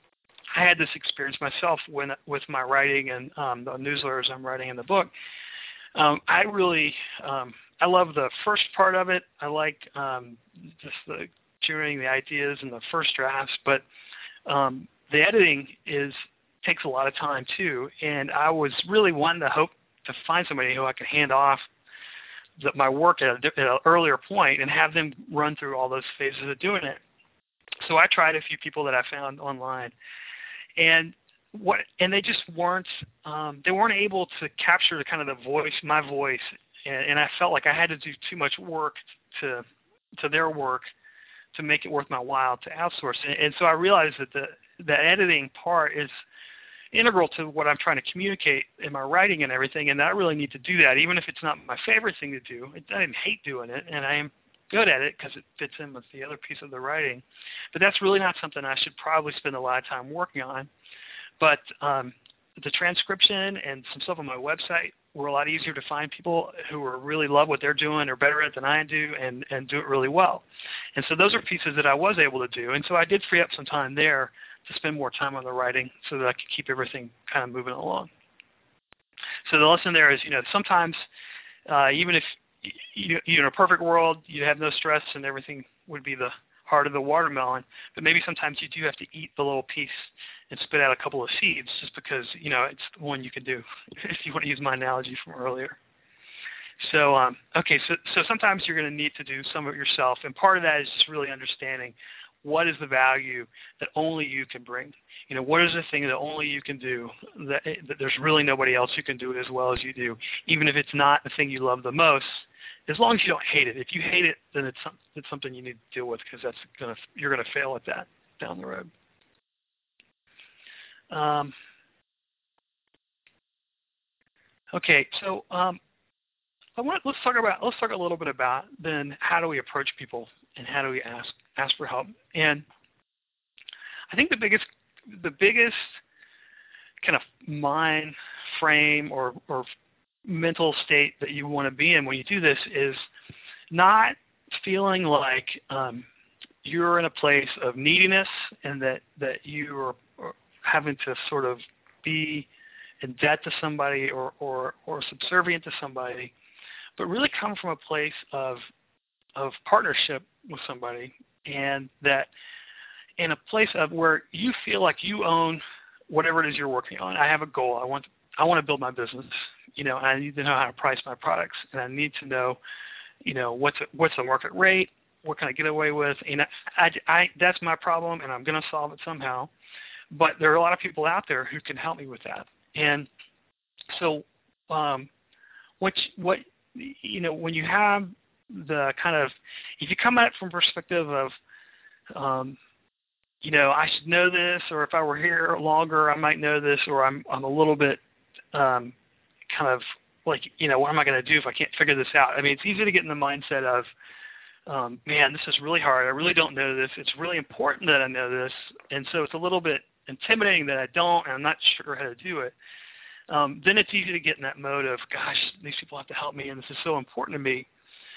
I had this experience myself when with my writing and um, the newsletters I'm writing in the book. Um, I really, um, I love the first part of it. I like um, just the generating the ideas and the first drafts, but um, the editing is takes a lot of time too. And I was really wanting to hope to find somebody who I could hand off the, my work at, a, at an earlier point and have them run through all those phases of doing it. So I tried a few people that I found online, and what and they just weren't um, they weren't able to capture the kind of the voice, my voice, and, and I felt like I had to do too much work to to their work to make it worth my while to outsource. And, and so I realized that the the editing part is integral to what I'm trying to communicate in my writing and everything, and I really need to do that, even if it's not my favorite thing to do. I didn't hate doing it, and I am good at it because it fits in with the other piece of the writing. But that's really not something I should probably spend a lot of time working on. But um, the transcription and some stuff on my website were a lot easier to find people who are really love what they're doing or better at than I do and, and do it really well. And so those are pieces that I was able to do. And so I did free up some time there to spend more time on the writing so that I could keep everything kind of moving along. So the lesson there is, you know, sometimes uh, even if you, you in a perfect world, you have no stress and everything would be the heart of the watermelon, but maybe sometimes you do have to eat the little piece and spit out a couple of seeds just because, you know, it's the one you can do, if you want to use my analogy from earlier. So, um, okay, so, so sometimes you're going to need to do some of it yourself, and part of that is just really understanding what is the value that only you can bring. You know, what is the thing that only you can do that, that there's really nobody else who can do it as well as you do, even if it's not the thing you love the most, as long as you don't hate it. If you hate it, then it's, some, it's something you need to deal with because that's gonna you're going to fail at that down the road. Um, okay, so um, I want let's talk about let's talk a little bit about then how do we approach people and how do we ask ask for help. And I think the biggest the biggest kind of mind frame or or mental state that you want to be in when you do this is not feeling like um, you're in a place of neediness and that, that you are, are having to sort of be in debt to somebody or, or, or subservient to somebody, but really come from a place of of partnership with somebody, and that in a place of where you feel like you own whatever it is you're working on. I have a goal. I want I want to build my business. You know, I need to know how to price my products, and I need to know, you know, what's a, what's the market rate, what can I get away with, and I, I, I that's my problem, and I'm going to solve it somehow. But there are a lot of people out there who can help me with that, and so um, what what you know when you have the kind of if you come at it from perspective of um, you know, I should know this, or if I were here longer, I might know this, or I'm I'm a little bit um, kind of like, you know, what am I going to do if I can't figure this out? I mean, it's easy to get in the mindset of, um, man, this is really hard. I really don't know this. It's really important that I know this, and so it's a little bit intimidating that I don't, and I'm not sure how to do it. Um, then it's easy to get in that mode of, gosh, these people have to help me, and this is so important to me.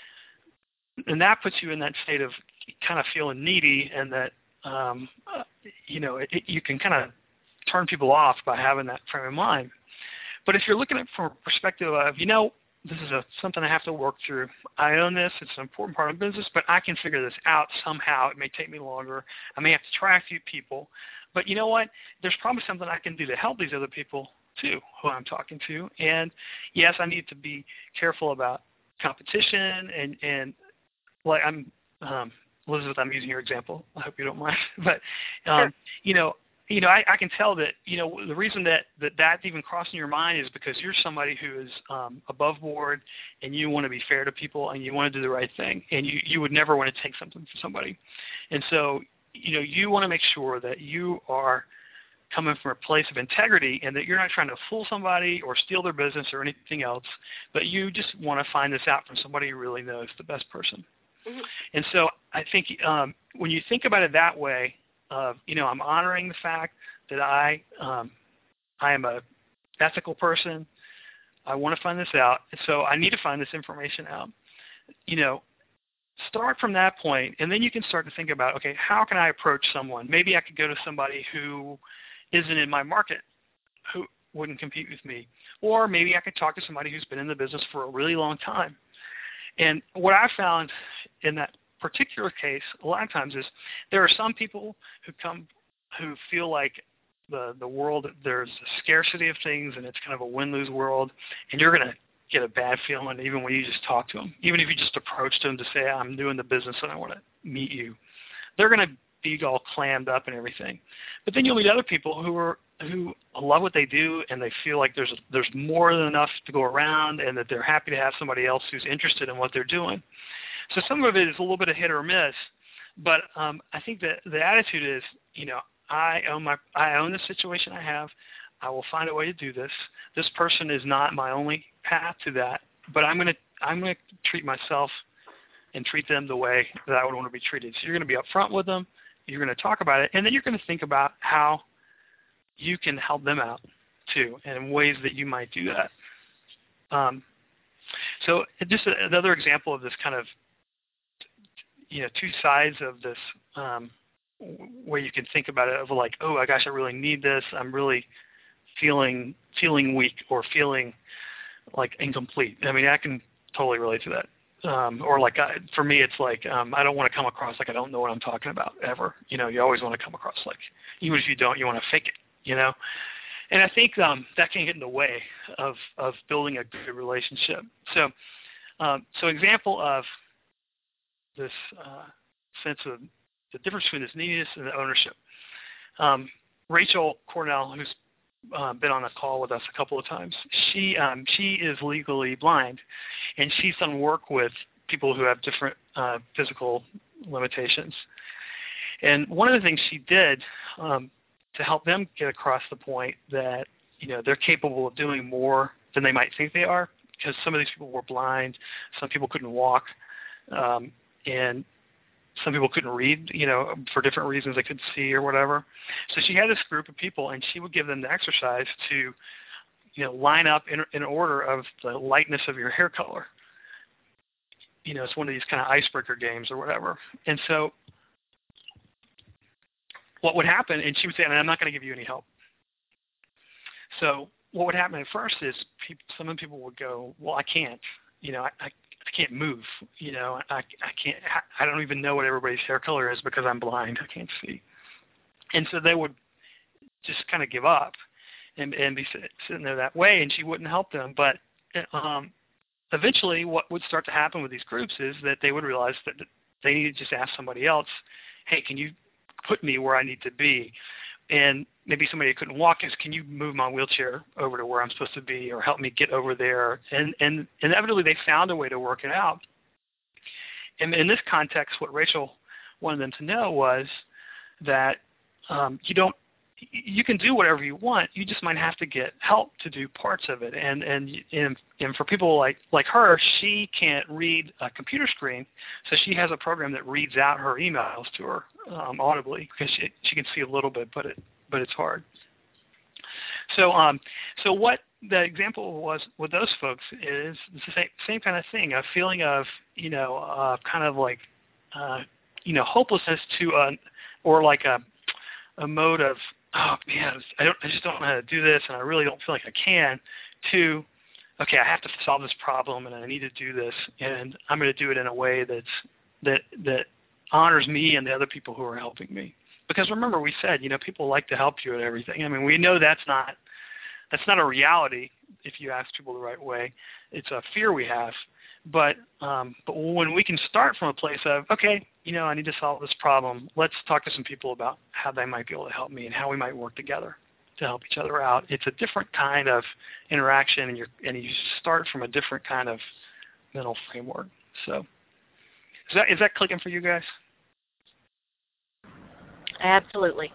And that puts you in that state of kind of feeling needy, and that, um, uh, you know, it, it, you can kind of turn people off by having that frame of mind. But if you're looking at it from a perspective of, you know, this is a, something I have to work through. I own this. It's an important part of business, but I can figure this out somehow. It may take me longer. I may have to try a few people. But you know what? There's probably something I can do to help these other people, too, who I'm talking to. And, yes, I need to be careful about competition. And, and like I'm um, – Elizabeth, I'm using your example. I hope you don't mind. But, um, sure. you know, You know, I, I can tell that, you know, the reason that, that that's even crossing your mind is because you're somebody who is um, above board, and you want to be fair to people, and you want to do the right thing, and you, you would never want to take something from somebody. And so, you know, you want to make sure that you are coming from a place of integrity, and that you're not trying to fool somebody or steal their business or anything else, but you just want to find this out from somebody who really knows, the best person. Mm-hmm. And so I think um, when you think about it that way, Uh, you know, I'm honoring the fact that I um, I am a ethical person. I want to find this out, so I need to find this information out. You know, start from that point, and then you can start to think about, okay, how can I approach someone? Maybe I could go to somebody who isn't in my market who wouldn't compete with me. Or maybe I could talk to somebody who's been in the business for a really long time. And what I found in that particular case, a lot of times, is there are some people who come who feel like the the world, there's a scarcity of things and it's kind of a win-lose world, and you're going to get a bad feeling even when you just talk to them. Even if you just approach them to say, I'm doing the business and I want to meet you, they're going to be all clammed up and everything. But then you'll meet other people who are who love what they do, and they feel like there's there's more than enough to go around, and that they're happy to have somebody else who's interested in what they're doing. So some of it is a little bit of hit or miss, but um, I think that the attitude is, you know, I own my I own the situation I have. I will find a way to do this. This person is not my only path to that, but I'm gonna I'm gonna treat myself and treat them the way that I would want to be treated. So you're gonna be upfront with them. You're gonna talk about it, and then you're gonna think about how you can help them out too, and ways that you might do that. Um, so just another example of this kind of, you know, two sides of this, um, where you can think about it of like, oh, my gosh, I really need this. I'm really feeling feeling weak or feeling like incomplete. I mean, I can totally relate to that. Um, or like I, for me, it's like um, I don't want to come across like I don't know what I'm talking about ever. You know, you always want to come across like, even if you don't, you want to fake it. You know, and I think um, that can get in the way of of building a good relationship. So, um, so example of this uh, sense of the difference between this neediness and the ownership. Um, Rachel Cornell, who's uh, been on a call with us a couple of times, she um, she is legally blind, and she's done work with people who have different uh, physical limitations. And one of the things she did um, to help them get across the point that, you know, they're capable of doing more than they might think they are, because some of these people were blind, some people couldn't walk, um, and some people couldn't read, you know, for different reasons, they couldn't see or whatever. So she had this group of people, and she would give them the exercise to, you know, line up in, in order of the lightness of your hair color. You know, it's one of these kind of icebreaker games or whatever. And so what would happen, and she would say, I'm not going to give you any help. So what would happen at first is people, some of the people would go, well, I can't, you know, I, I, I can't move, you know, I, I can't, I don't even know what everybody's hair color is because I'm blind, I can't see. And so they would just kind of give up and, and be sit, sitting there that way, and she wouldn't help them. But um, eventually what would start to happen with these groups is that they would realize that they need to just ask somebody else, hey, can you put me where I need to be? And maybe somebody who couldn't walk is, can you move my wheelchair over to where I'm supposed to be, or help me get over there? And, and inevitably they found a way to work it out. And in this context, what Rachel wanted them to know was that um, you don't, you can do whatever you want. You just might have to get help to do parts of it. And and and, and for people like, like her, she can't read a computer screen, so she has a program that reads out her emails to her um, audibly, because she she can see a little bit, but it but it's hard. So um so what the example was with those folks is it's the same same kind of thing, a feeling of, you know, uh, kind of like uh, you know, hopelessness to a, or like a a mode of, oh man, I don't, I just don't know how to do this, and I really don't feel like I can, to, okay, I have to solve this problem, and I need to do this, and I'm going to do it in a way that's that that honors me and the other people who are helping me. Because remember, we said, you know, people like to help you at everything. I mean, we know that's not that's not a reality if you ask people the right way. It's a fear we have. But um, but when we can start from a place of, okay, you know, I need to solve this problem, let's talk to some people about how they might be able to help me and how we might work together to help each other out. It's a different kind of interaction, and, you're, and you start from a different kind of mental framework. So is that is that clicking for you guys? Absolutely.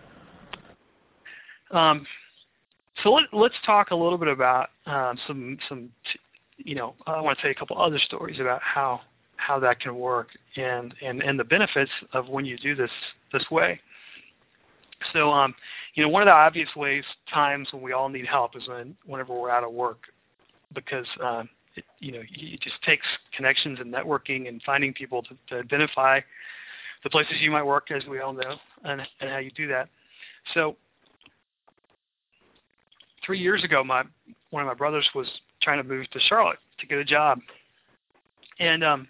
Um, so let, let's talk a little bit about um, some some. T- You know, I want to tell you a couple other stories about how how that can work and, and, and the benefits of when you do this this way. So, um, you know, one of the obvious ways, times when we all need help is when whenever we're out of work, because uh, it, you know, it just takes connections and networking and finding people to, to identify the places you might work, as we all know, and, and how you do that. So, three years ago, my one of my brothers was trying to move to Charlotte to get a job, and um,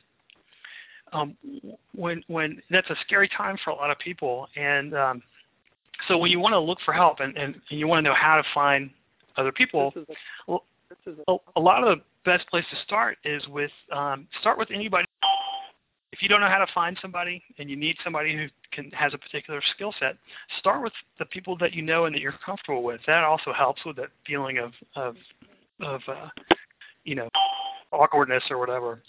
um, when when that's a scary time for a lot of people, and um, so when you want to look for help and, and you want to know how to find other people, This is a, well, this is a, a lot of the best place to start is with um, start with anybody. If you don't know how to find somebody and you need somebody who can has a particular skill set, start with the people that you know and that you're comfortable with. That also helps with that feeling of of of uh, you know, awkwardness or whatever.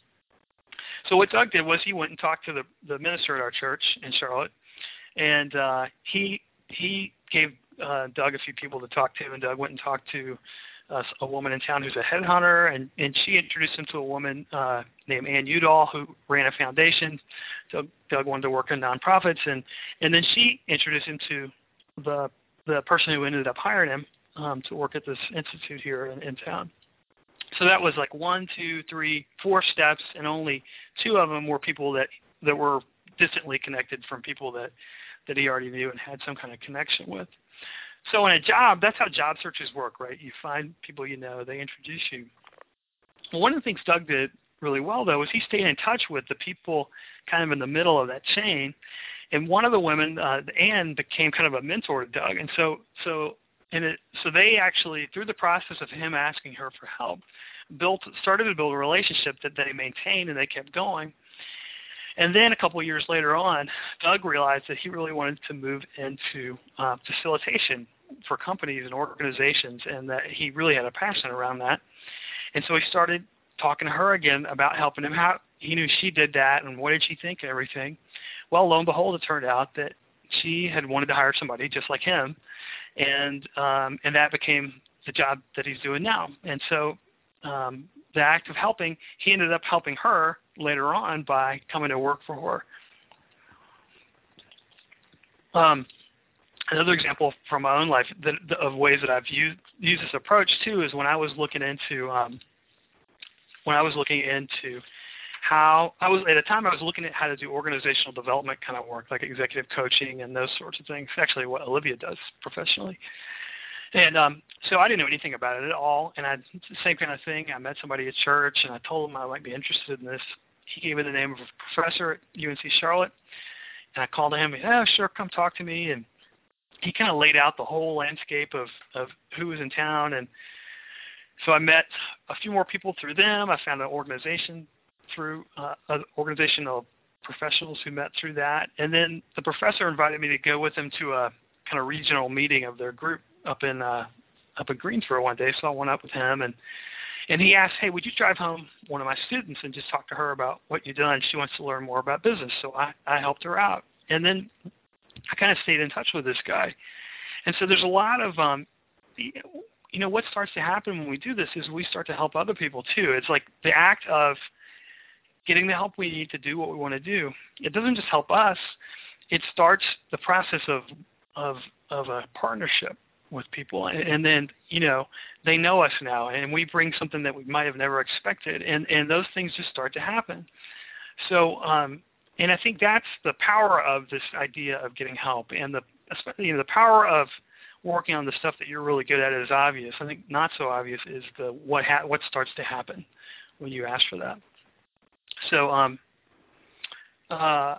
So what Doug did was he went and talked to the the minister at our church in Charlotte, and uh, he he gave uh, Doug a few people to talk to, and Doug went and talked to Uh, a woman in town who's a headhunter, and, and she introduced him to a woman uh, named Ann Udall who ran a foundation. Doug, Doug wanted to work in nonprofits, and, and then she introduced him to the the person who ended up hiring him um, to work at this institute here in, in town. So that was like one, two, three, four steps, and only two of them were people that, that were distantly connected from people that, that he already knew and had some kind of connection with. So in a job, that's how job searches work, right? You find people you know, they introduce you. Well, one of the things Doug did really well, though, was he stayed in touch with the people kind of in the middle of that chain. And one of the women, uh, Anne, became kind of a mentor to Doug. And so so and it, so they actually, through the process of him asking her for help, built started to build a relationship that they maintained and they kept going. And then a couple of years later on, Doug realized that he really wanted to move into uh, facilitation for companies and organizations, and that he really had a passion around that. And so he started talking to her again about helping him out. He knew she did that, and what did she think and everything. Well, lo and behold, it turned out that she had wanted to hire somebody just like him, and um, and that became the job that he's doing now. And so um, the act of helping, he ended up helping her later on by coming to work for her. Um, another example from my own life that, of ways that I've used, used this approach too is when I was looking into um, when I was looking into how I was at a time I was looking at how to do organizational development kind of work, like executive coaching and those sorts of things. Actually, what Olivia does professionally. And um, so I didn't know anything about it at all. And I, it's the same kind of thing. I met somebody at church, and I told him I might be interested in this. He gave me the name of a professor at U N C Charlotte, and I called him. And, yeah, sure, come talk to me. And he kind of laid out the whole landscape of, of who was in town. And so I met a few more people through them. I found an organization through uh, an organization of professionals who met through that. And then the professor invited me to go with him to a kind of regional meeting of their group up in uh, up in Greensboro one day. So I went up with him, and and he asked, hey, would you drive home one of my students and just talk to her about what you've done? She wants to learn more about business. So I, I helped her out. And then I kind of stayed in touch with this guy. And so there's a lot of, um, you know, what starts to happen when we do this is we start to help other people too. It's like the act of getting the help we need to do what we want to do. It doesn't just help us. It starts the process of of of a partnership with people, and, and then, you know, they know us now, and we bring something that we might have never expected, and, and those things just start to happen. So, um, and I think that's the power of this idea of getting help, and the, especially, you know, the power of working on the stuff that you're really good at is obvious. I think not so obvious is the what ha- what starts to happen when you ask for that. So, um, uh,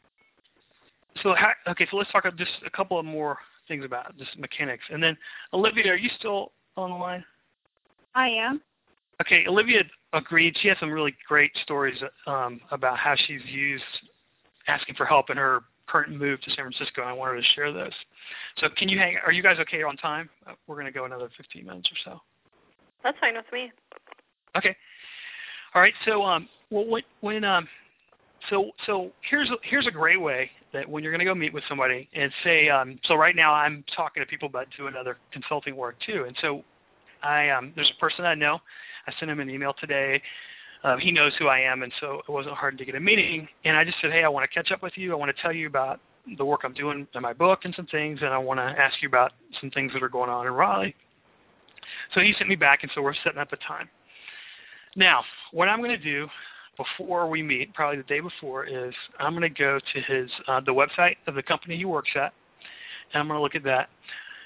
so ha- okay, so let's talk about just a couple of more things about just mechanics. And then, Olivia, are you still on the line? I am. Okay, Olivia agreed. She has some really great stories um, about how she's used asking for help in her current move to San Francisco, and I wanted to share those. So can you hang, are you guys okay on time? Uh, we're going to go another fifteen minutes or so. That's fine with me. Okay. All right, so um, well, when, when um, so so here's a, here's a great way that when you're going to go meet with somebody and say, um, so right now I'm talking to people about doing other consulting work too, and so I um, there's a person I know. I sent him an email today. Um, he knows who I am, and so it wasn't hard to get a meeting. And I just said, hey, I want to catch up with you. I want to tell you about the work I'm doing in my book and some things, and I want to ask you about some things that are going on in Raleigh. So he sent me back, and so we're setting up a time. Now, what I'm going to do before we meet, probably the day before, is I'm going to go to his uh, the website of the company he works at, and I'm going to look at that.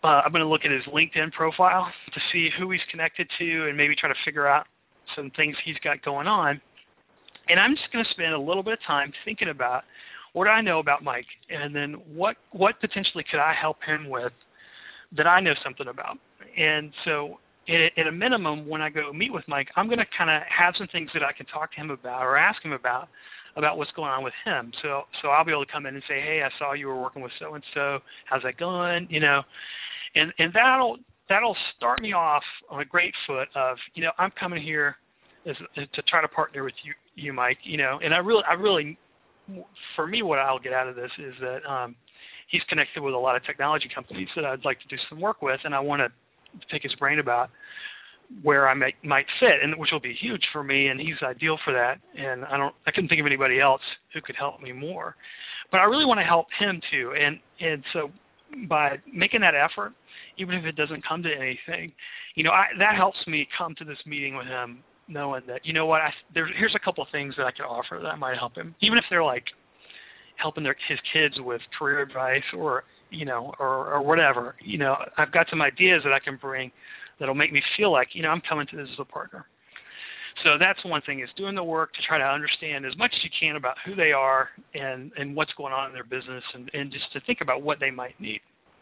uh, I'm going to look at his LinkedIn profile to see who he's connected to and maybe try to figure out some things he's got going on. And I'm just going to spend a little bit of time thinking about what I know about Mike, and then what what potentially could I help him with that I know something about. And so at, at a minimum, when I go meet with Mike, I'm going to kind of have some things that I can talk to him about or ask him about, about what's going on with him. So so I'll be able to come in and say, hey, I saw you were working with so-and-so. How's that going? You know, and, and that'll, that'll start me off on a great foot of, you know, I'm coming here as, as to try to partner with you, you, Mike, you know, and I really, I really, for me, what I'll get out of this is that um, he's connected with a lot of technology companies that I'd like to do some work with, and I want to pick his brain about where I might, might fit, and which will be huge for me, and he's ideal for that. And I don't, I couldn't think of anybody else who could help me more. But I really want to help him too, and and so by making that effort, even if it doesn't come to anything, you know, I, that helps me come to this meeting with him knowing that, you know what, I, there, here's a couple of things that I can offer that might help him, even if they're like helping their, his kids with career advice or, you know, or, or whatever. You know, I've got some ideas that I can bring that'll make me feel like, you know, I'm coming to this as a partner. So that's one thing, is doing the work to try to understand as much as you can about who they are and, and what's going on in their business, and, and just to think about what they might need.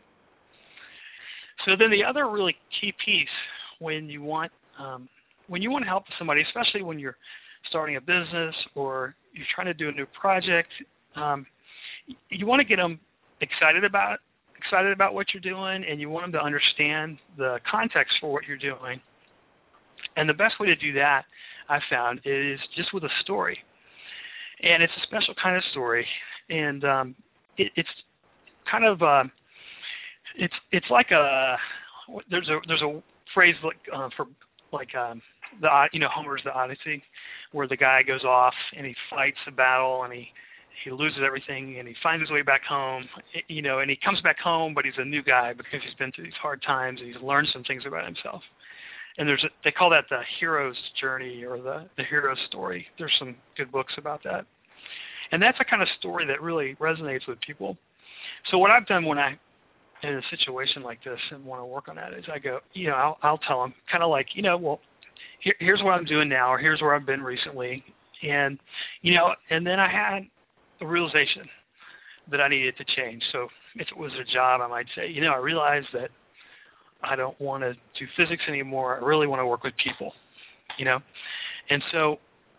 So then the other really key piece when you want um, when you want to help somebody, especially when you're starting a business or you're trying to do a new project, um, you want to get them excited about excited about what you're doing, and you want them to understand the context for what you're doing. And the best way to do that, I've found, is just with a story. And it's a special kind of story, and um, it, it's kind of uh, it's it's like a there's a there's a phrase like uh, for like um, the you know Homer's The Odyssey, where the guy goes off and he fights a battle and he he loses everything and he finds his way back home, you know, and he comes back home, but he's a new guy because he's been through these hard times and he's learned some things about himself. And there's a, they call that the hero's journey or the the hero's story. There's some good books about that, and that's a kind of story that really resonates with people. So what I've done when I in a situation like this and want to work on that is I go, you know, I'll, I'll tell them kind of like, you know, well, here, here's what I'm doing now, or here's where I've been recently. And, you know, and then I had a realization that I needed to change. So if it was a job, I might say, you know, I realized that I don't want to do physics anymore. I really want to work with people, you know. And so,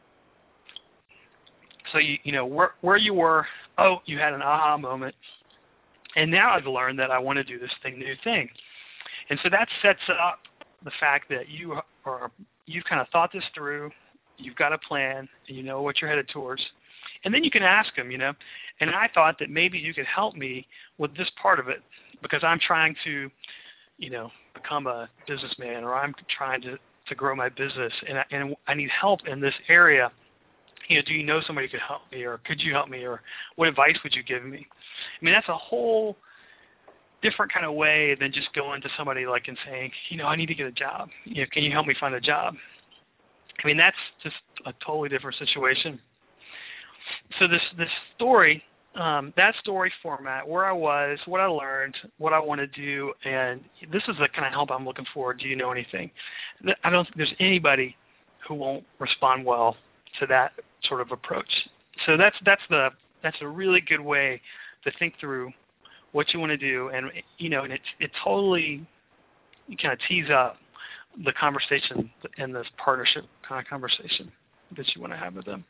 so you, you know, where, where you were, oh, you had an aha moment. And now I've learned that I want to do this thing, new thing. And so that sets up the fact that you are, you've kind of thought this through, you've got a plan, and you know what you're headed towards. And then you can ask them, you know, and I thought that maybe you could help me with this part of it because I'm trying to, you know, become a businessman, or I'm trying to, to grow my business, and I, and I need help in this area. You know, do you know somebody who could help me, or could you help me, or what advice would you give me? I mean, that's a whole different kind of way than just going to somebody like and saying, you know, I need to get a job. You know, can you help me find a job? I mean, that's just a totally different situation. So this this story, um, that story format, where I was, what I learned, what I want to do, and this is the kind of help I'm looking for. Do you know anything? I don't think there's anybody who won't respond well to that sort of approach. So that's that's the that's a really good way to think through what you want to do, and you know, and it it totally kind of tees up the conversation and this partnership kind of conversation that you want to have with them.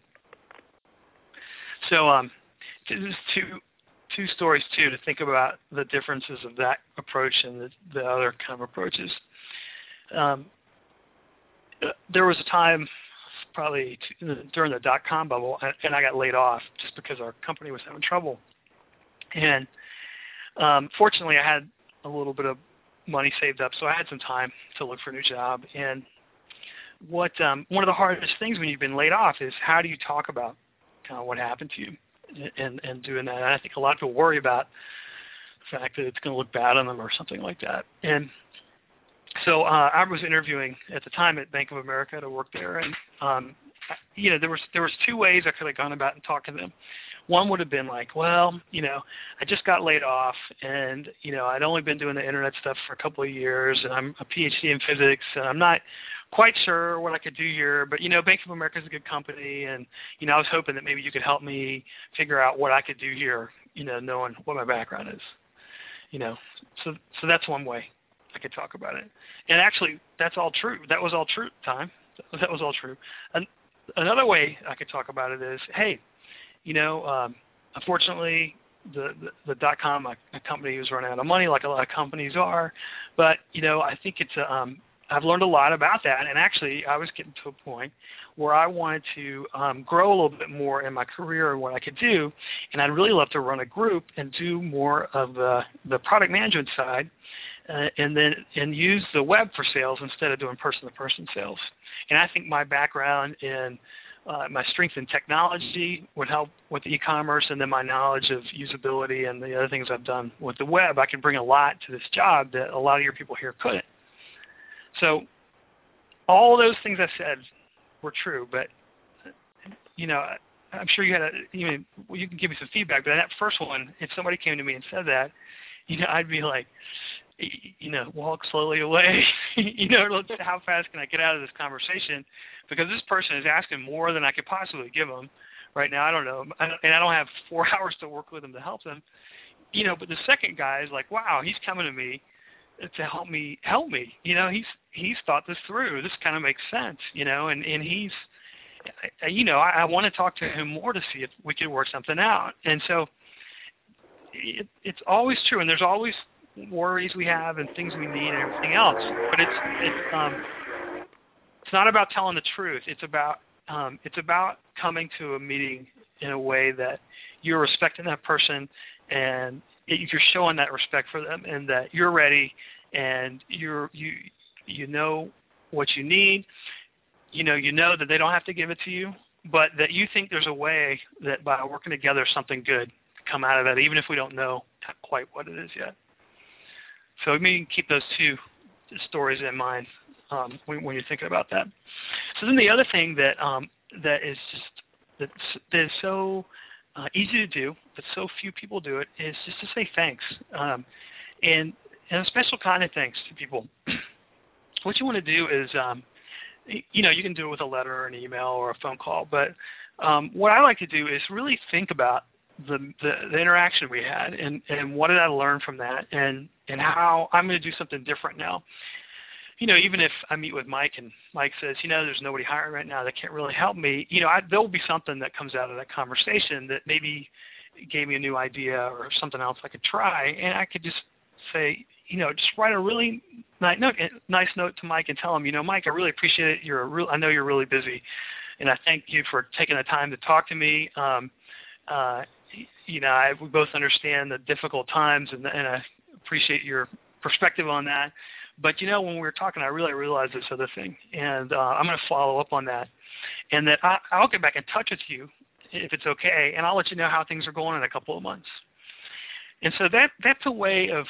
So um, there's two two stories too to think about the differences of that approach and the, the other kind of approaches. Um, there was a time, probably during the dot-com bubble, and I got laid off just because our company was having trouble. And um, fortunately, I had a little bit of money saved up, so I had some time to look for a new job. And what um, one of the hardest things when you've been laid off is how do you talk about kind of what happened to you and, and doing that. And I think a lot of people worry about the fact that it's going to look bad on them or something like that. And so uh, I was interviewing at the time at Bank of America to work there, and um, you know, there was there was two ways I could have gone about and talked to them. One would have been like, well, you know, I just got laid off, and you know, I'd only been doing the internet stuff for a couple of years, and I'm a P H D in physics, and I'm not quite sure what I could do here, but you know, Bank of America is a good company, and you know, I was hoping that maybe you could help me figure out what I could do here, you know, knowing what my background is, you know. So so that's one way I could talk about it, and actually, that's all true. That was all true, Time. That was all true. And another way I could talk about it is, hey, you know, um, unfortunately, the, the, the dot-com a company was running out of money, like a lot of companies are. But, you know, I think it's a, um, I've learned a lot about that. And actually, I was getting to a point where I wanted to um, grow a little bit more in my career and what I could do. And I'd really love to run a group and do more of the, the product management side. Uh, and then and use the web for sales instead of doing person-to-person sales. And I think my background in uh, my strength in technology would help with e-commerce, and then my knowledge of usability and the other things I've done with the web, I can bring a lot to this job that a lot of your people here couldn't. So all those things I said were true, but you know, I'm sure you had a, you know, well, you can give me some feedback, but that first one, if somebody came to me and said that, you know, I'd be like, you know, walk slowly away. you know, let's, how fast can I get out of this conversation? Because this person is asking more than I could possibly give them right now. I don't know, I don't, and I don't have four hours to work with them to help them. You know, but the second guy is like, wow, he's coming to me to help me help me. You know, he's he's thought this through. This kind of makes sense. You know, and and he's, you know, I, I want to talk to him more to see if we could work something out. And so it, it's always true, and there's always worries we have and things we need and everything else, but it's it's um it's not about telling the truth. It's about um it's about coming to a meeting in a way that you're respecting that person, and it, you're showing that respect for them, and that you're ready, and you're you you know what you need. You know you know that they don't have to give it to you, but that you think there's a way that by working together something good can come out of that, even if we don't know quite what it is yet. So maybe you can keep those two stories in mind um, when, when you're thinking about that. So then the other thing that um, that is just that, that is so uh, easy to do, but so few people do it, is just to say thanks, um, and, and a special kind of thanks to people. What you want to do is, um, you know, you can do it with a letter or an email or a phone call, but um, what I like to do is really think about The, the the interaction we had, and, and what did I learn from that, and, and how I'm going to do something different now. You know, even if I meet with Mike and Mike says, you know, there's nobody hiring right now that can't really help me, you know, I, there'll be something that comes out of that conversation that maybe gave me a new idea or something else I could try, and I could just say, you know, just write a really nice note, nice note to Mike and tell him, you know, Mike, I really appreciate it. You're a real, I know you're really busy, and I thank you for taking the time to talk to me. Um, uh, You know, I, we both understand the difficult times, and, and I appreciate your perspective on that. But, you know, when we were talking, I really realized this other thing, and uh, I'm going to follow up on that. And that I, I'll get back in touch with you if it's okay, and I'll let you know how things are going in a couple of months. And so that that's a way of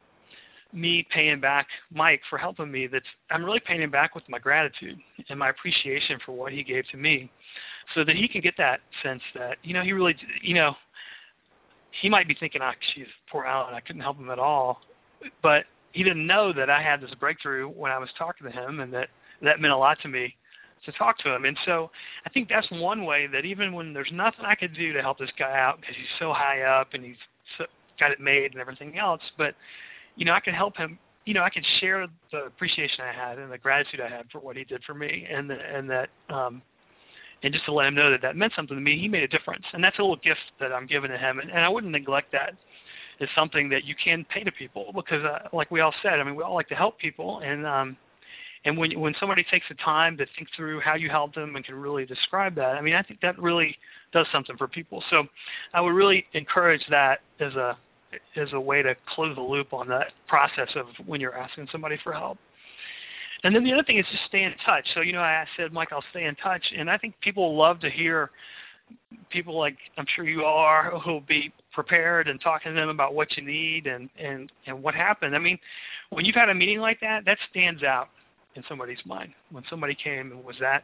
me paying back Mike for helping me. That's I'm really paying him back with my gratitude and my appreciation for what he gave to me, so that he can get that sense that, you know, he really, you know, he might be thinking, oh, geez, poor Alan, I couldn't help him at all. But he didn't know that I had this breakthrough when I was talking to him, and that that meant a lot to me to talk to him. And so I think that's one way that even when there's nothing I could do to help this guy out because he's so high up and he's so, got it made and everything else, but, you know, I can help him. You know, I can share the appreciation I had and the gratitude I had for what he did for me, and the, and that um, and just to let him know that that meant something to me. He made a difference, and that's a little gift that I'm giving to him, and, and I wouldn't neglect that. It's something that you can pay to people because, uh, like we all said, I mean, we all like to help people, and um, and when when somebody takes the time to think through how you help them and can really describe that, I mean, I think that really does something for people. So I would really encourage that as a as a way to close the loop on that process of when you're asking somebody for help. And then the other thing is just stay in touch. So, you know, I said, Mike, I'll stay in touch. And I think people love to hear people like I'm sure you all are who will be prepared and talking to them about what you need and, and, and what happened. I mean, when you've had a meeting like that, that stands out in somebody's mind. When somebody came and was that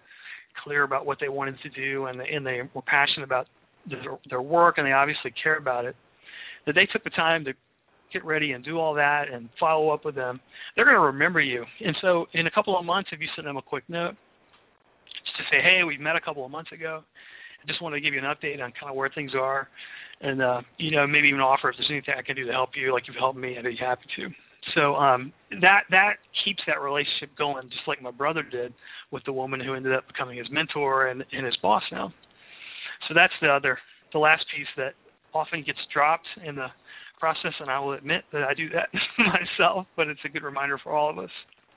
clear about what they wanted to do, and, and they were passionate about their, their work, and they obviously care about it, that they took the time to get ready and do all that and follow up with them, they're going to remember you. And so in a couple of months, if you send them a quick note, just to say, hey, we met a couple of months ago, I just want to give you an update on kind of where things are, and, uh, you know, maybe even offer if there's anything I can do to help you, like you've helped me, I'd be happy to. So um, that that keeps that relationship going, just like my brother did with the woman who ended up becoming his mentor and, and his boss now. So that's the other, the last piece that often gets dropped in the process, and I will admit that I do that myself, but it's a good reminder for all of us.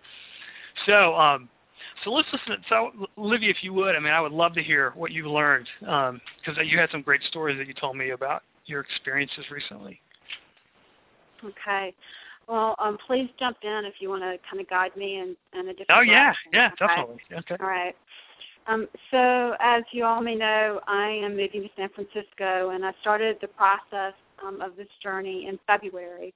So, um, so let's listen. So, Olivia, if you would, I mean, I would love to hear what you've learned, because um, you had some great stories that you told me about your experiences recently. Okay. Well, um, please jump in if you want to kind of guide me in, in a different Oh, yeah, direction. yeah, okay? definitely. Okay. All right. Um, so, as you all may know, I am moving to San Francisco, and I started the process um, of this journey in February.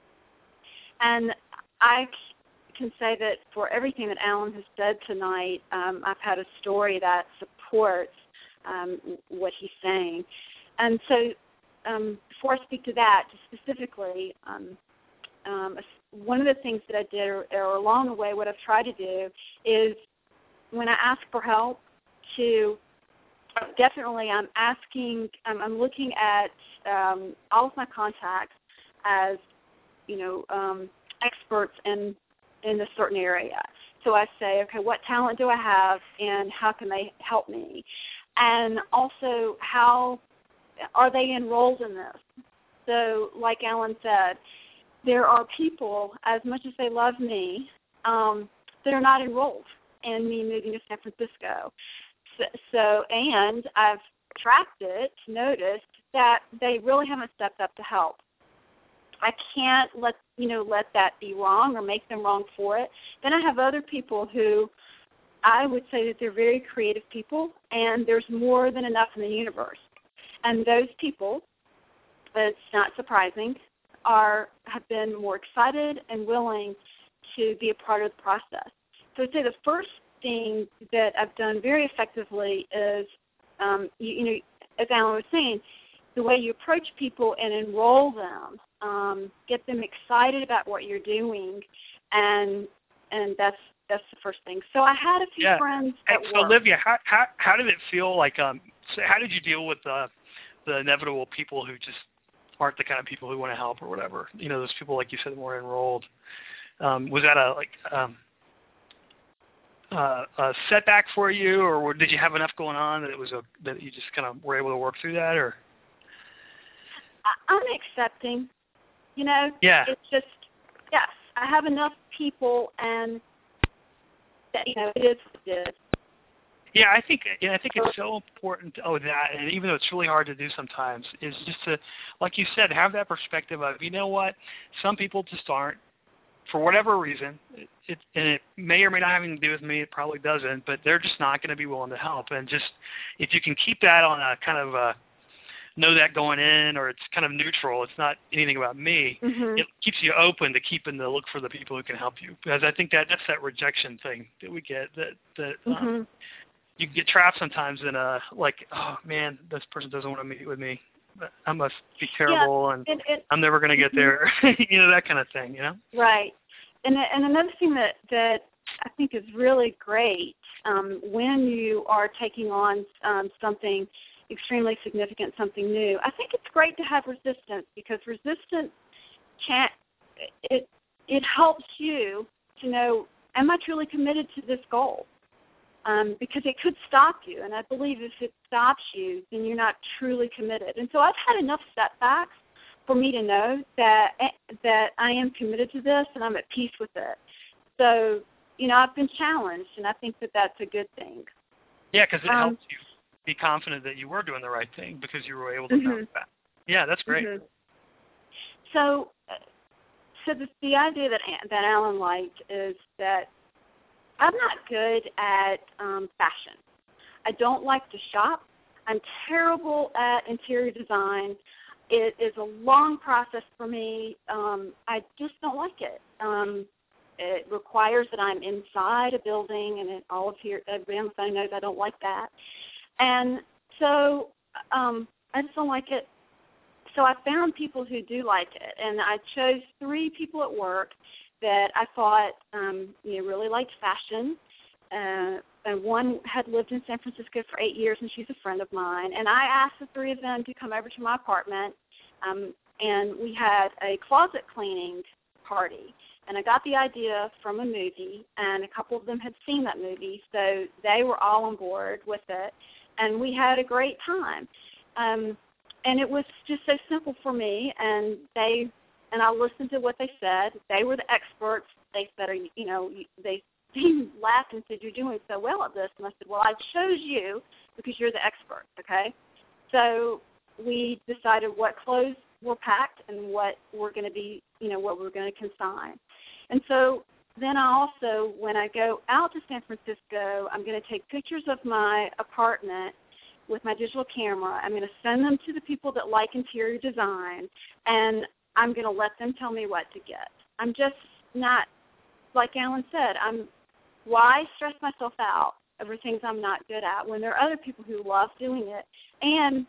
And I can say that for everything that Alan has said tonight, um, I've had a story that supports um, what he's saying. And so, um, before I speak to that, specifically, um, um, one of the things that I did, or, or along the way, what I've tried to do is, when I ask for help, to definitely I'm asking, um, I'm looking at um, all of my contacts as, you know, um, experts in in a certain area. So I say, okay, what talent do I have, and how can they help me? And also, how are they enrolled in this? So, like Alan said, there are people, as much as they love me, um, that are not enrolled in me moving to San Francisco. So, so, and I've tracked it, noticed that they really haven't stepped up to help. I can't let you know let that be wrong or make them wrong for it. Then I have other people who I would say that they're very creative people, and there's more than enough in the universe. And those people, it's not surprising, are have been more excited and willing to be a part of the process. So I'd say the first thing that I've done very effectively is, um, you, you know, as Alan was saying, the way you approach people and enroll them, um, get them excited about what you're doing, and and that's that's the first thing. So I had a few yeah. friends at hey, so work. Olivia, how, how how did it feel like? Um, so how did you deal with the the inevitable people who just aren't the kind of people who want to help or whatever? You know, those people, like you said, more enrolled. Um, was that a like um, uh, a setback for you, or did you have enough going on that it was a that you just kind of were able to work through that, or? I'm accepting, you know. Yeah. It's just, yes, I have enough people, and that, you know, it is what it is. Yeah, I think yeah, I think it's so important. Oh, that, and even though it's really hard to do sometimes, is just to, like you said, have that perspective of, you know what, some people just aren't, for whatever reason. It, it and it may or may not have anything to do with me. It probably doesn't, but they're just not going to be willing to help. And just if you can keep that on a kind of a know that going in, or it's kind of neutral, it's not anything about me, mm-hmm. It keeps you open to keeping the look for the people who can help you. Because I think that that's that rejection thing that we get, that, that mm-hmm. um, you get trapped sometimes in a, like, oh, man, this person doesn't want to meet with me. I must be terrible, yeah, and, and, and I'm never going to get mm-hmm. there. You know, that kind of thing, you know? Right. And and another thing that, that I think is really great um, when you are taking on um, something extremely significant, something new, I think it's great to have resistance, because resistance can't, it it helps you to know, am I truly committed to this goal? Um, because it could stop you, and I believe if it stops you, then you're not truly committed. And so I've had enough setbacks for me to know that that I am committed to this and I'm at peace with it. So, you know, I've been challenged, and I think that that's a good thing. Yeah, because it um, helps you be confident that you were doing the right thing because you were able to mm-hmm. know that. Yeah, that's great. Mm-hmm. So, so the, the idea that that Alan liked is that I'm not good at um, fashion. I don't like to shop. I'm terrible at interior design. It is a long process for me. Um, I just don't like it. Um, It requires that I'm inside a building, and it, all of here, everybody on the phone knows I don't like that. And so um, I just don't like it. So I found people who do like it, and I chose three people at work that I thought um, you know, really liked fashion. Uh, and one had lived in San Francisco for eight years, and she's a friend of mine. And I asked the three of them to come over to my apartment, um, and we had a closet cleaning party. And I got the idea from a movie, and a couple of them had seen that movie, so they were all on board with it, and we had a great time. Um, and it was just so simple for me, and they and I listened to what they said. They were the experts. They said, you know, they laughed and said, "You're doing so well at this." And I said, "Well, I chose you because you're the expert, okay?" So we decided what clothes were packed and what we're going to be, you know, what we're going to consign. And so then I also, when I go out to San Francisco, I'm going to take pictures of my apartment with my digital camera. I'm going to send them to the people that like interior design, and I'm going to let them tell me what to get. I'm just not, like Alan said, I'm, why stress myself out over things I'm not good at when there are other people who love doing it? And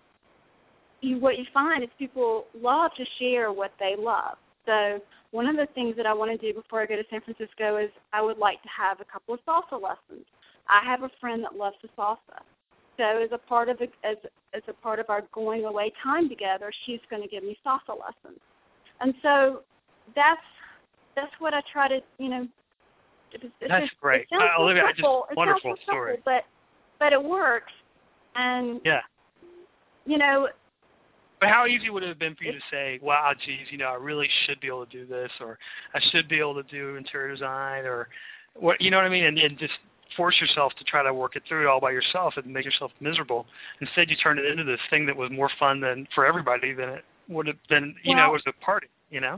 you, what you find is people love to share what they love. So one of the things that I want to do before I go to San Francisco is I would like to have a couple of salsa lessons. I have a friend that loves the salsa. So as a part of the, as as a part of our going away time together, she's going to give me salsa lessons. And so that's that's what I try to, you know. It's, it's that's just, great, it sounds uh, so Olivia. simple. Just wonderful it sounds so story. Simple, but but it works. And yeah, you know. But how easy would it have been for you to say, "Wow, geez, you know, I really should be able to do this, or I should be able to do interior design, or what?" You know what I mean? And, and just force yourself to try to work it through all by yourself and make yourself miserable. Instead, you turned it into this thing that was more fun than for everybody than it would have been. You well, know, it was a party. You know.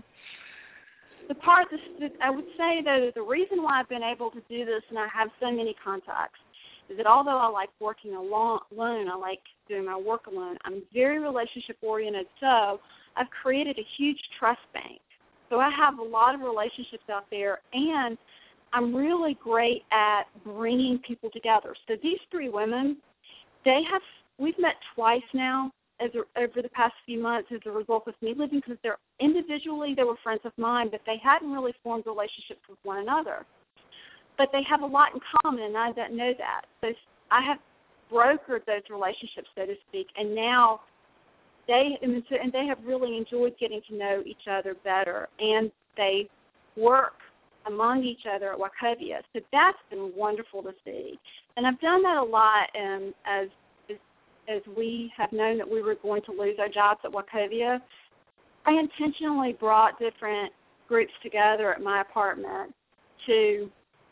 The part, that I would say, though, that the reason why I've been able to do this and I have so many contacts is that although I like working alone, I like doing my work alone, I'm very relationship-oriented, so I've created a huge trust bank. So I have a lot of relationships out there, and I'm really great at bringing people together. So these three women, they have, we've met twice now as a, over the past few months as a result of me living, because they're individually, they were friends of mine, but they hadn't really formed relationships with one another. But they have a lot in common, and I don't know that. So I have brokered those relationships, so to speak, and now they and they have really enjoyed getting to know each other better, and they work among each other at Wachovia. So that's been wonderful to see. And I've done that a lot um, as, as as we have known that we were going to lose our jobs at Wachovia. I intentionally brought different groups together at my apartment to,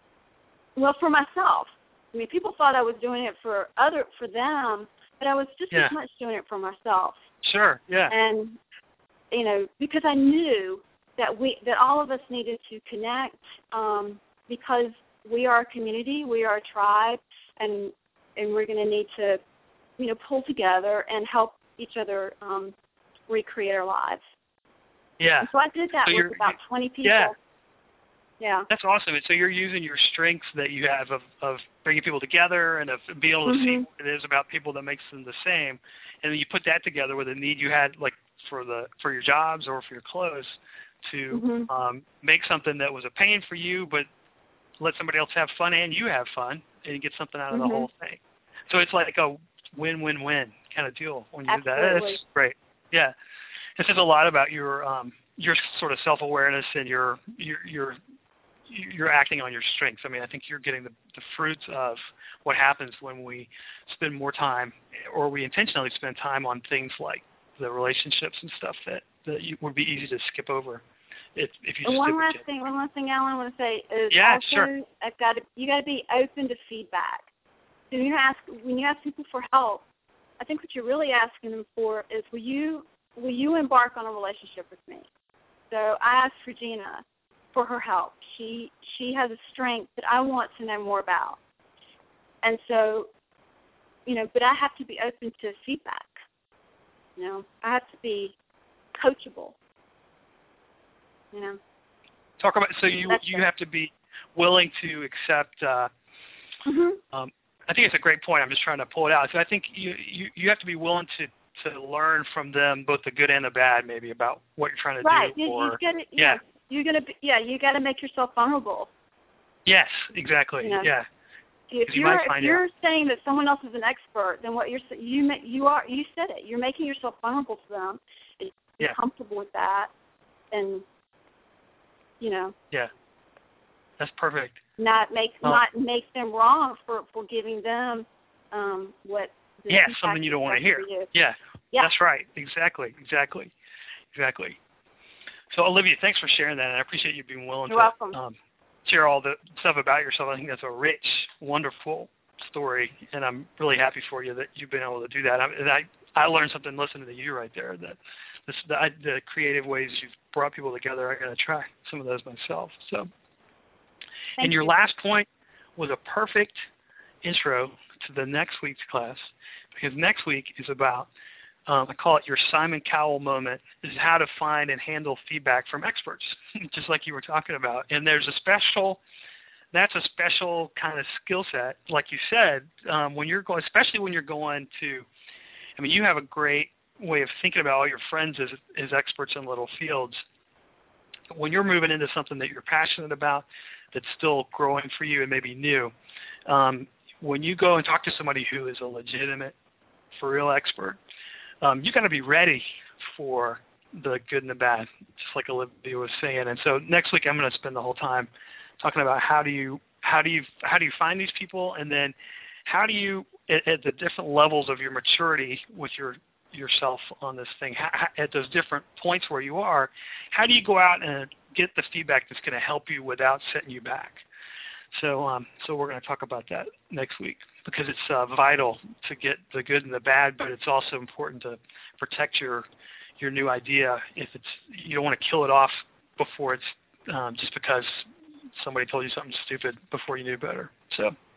well, for myself. I mean, people thought I was doing it for other for them, but I was just yeah. as much doing it for myself. Sure, yeah. And, you know, because I knew that we that all of us needed to connect um, because we are a community, we are a tribe, and and we're going to need to, you know, pull together and help each other um, recreate our lives. Yeah. And so I did that so with about twenty people. Yeah. Yeah. That's awesome. And so you're using your strengths that you have of, of bringing people together and of being able to mm-hmm. see what it is about people that makes them the same, and then you put that together with a need you had, like for the for your jobs or for your clothes, to mm-hmm. um, make something that was a pain for you, but let somebody else have fun and you have fun, and you get something out of mm-hmm. the whole thing. So it's like a win-win-win kind of deal when you Absolutely. do that. That's great. Yeah. This is a lot about your um, your sort of self-awareness and your your your you're acting on your strengths. I mean, I think you're getting the, the fruits of what happens when we spend more time, or we intentionally spend time on things like the relationships and stuff that, that you, would be easy to skip over. If, if you and one last it. thing, one last thing, Alan, I want to say is yeah, also sure. I've got to, you got to be open to feedback. So when you ask when you ask people for help, I think what you're really asking them for is, will you will you embark on a relationship with me? So I asked Regina for her help. She she has a strength that I want to know more about. And so, you know, but I have to be open to feedback. You know, I have to be coachable. You know. Talk about so you That's you it. have to be willing to accept. Uh, Mm-hmm. um, I think it's a great point. I'm just trying to pull it out. So I think you you, you have to be willing to, to learn from them, both the good and the bad, maybe about what you're trying to Right. do. You, or you gotta, yeah, yeah, you're gonna, be, yeah, you got to make yourself vulnerable. yes, exactly. You know, Yeah, If you you're might if find you're out. saying that someone else is an expert, then what you're sa- you ma- you are you said it. You're making yourself vulnerable to them. And you're Yeah. comfortable with that, and you know, Yeah, that's perfect. not make Well, not make them wrong for, for giving them um, what. The yeah, feedback something you don't is want to best hear. for you. Yeah, Yeah. that's right. Exactly, exactly, exactly. So Olivia, thanks for sharing that, and I appreciate you being willing You're to welcome. um, share all the stuff about yourself. I think that's a rich, wonderful story, and I'm really happy for you that you've been able to do that. I, and I, I learned something listening to you right there. That this, the, the creative ways you've brought people together, I'm going to try some of those myself. So, Thank and your you. last point was a perfect intro to the next week's class, because next week is about, um, I call it your Simon Cowell moment, is how to find and handle feedback from experts, just like you were talking about. And there's a special, that's a special kind of skill set, like you said, um, when you're going, especially when you're going to, I mean, you have a great way of thinking about all your friends as, as experts in little fields. When you're moving into something that you're passionate about, that's still growing for you and maybe new, um, when you go and talk to somebody who is a legitimate, for real expert, um, you got to be ready for the good and the bad, just like Olivia was saying. And so next week I'm going to spend the whole time talking about how do you how do you how do you find these people, and then how do you at, at the different levels of your maturity with your yourself on this thing, how, at those different points where you are, how do you go out and get the feedback that's going to help you without setting you back? So um, so we're going to talk about that next week, because it's uh, vital to get the good and the bad, but it's also important to protect your your new idea. If it's, you don't want to kill it off before it's um, just because somebody told you something stupid before you knew better. So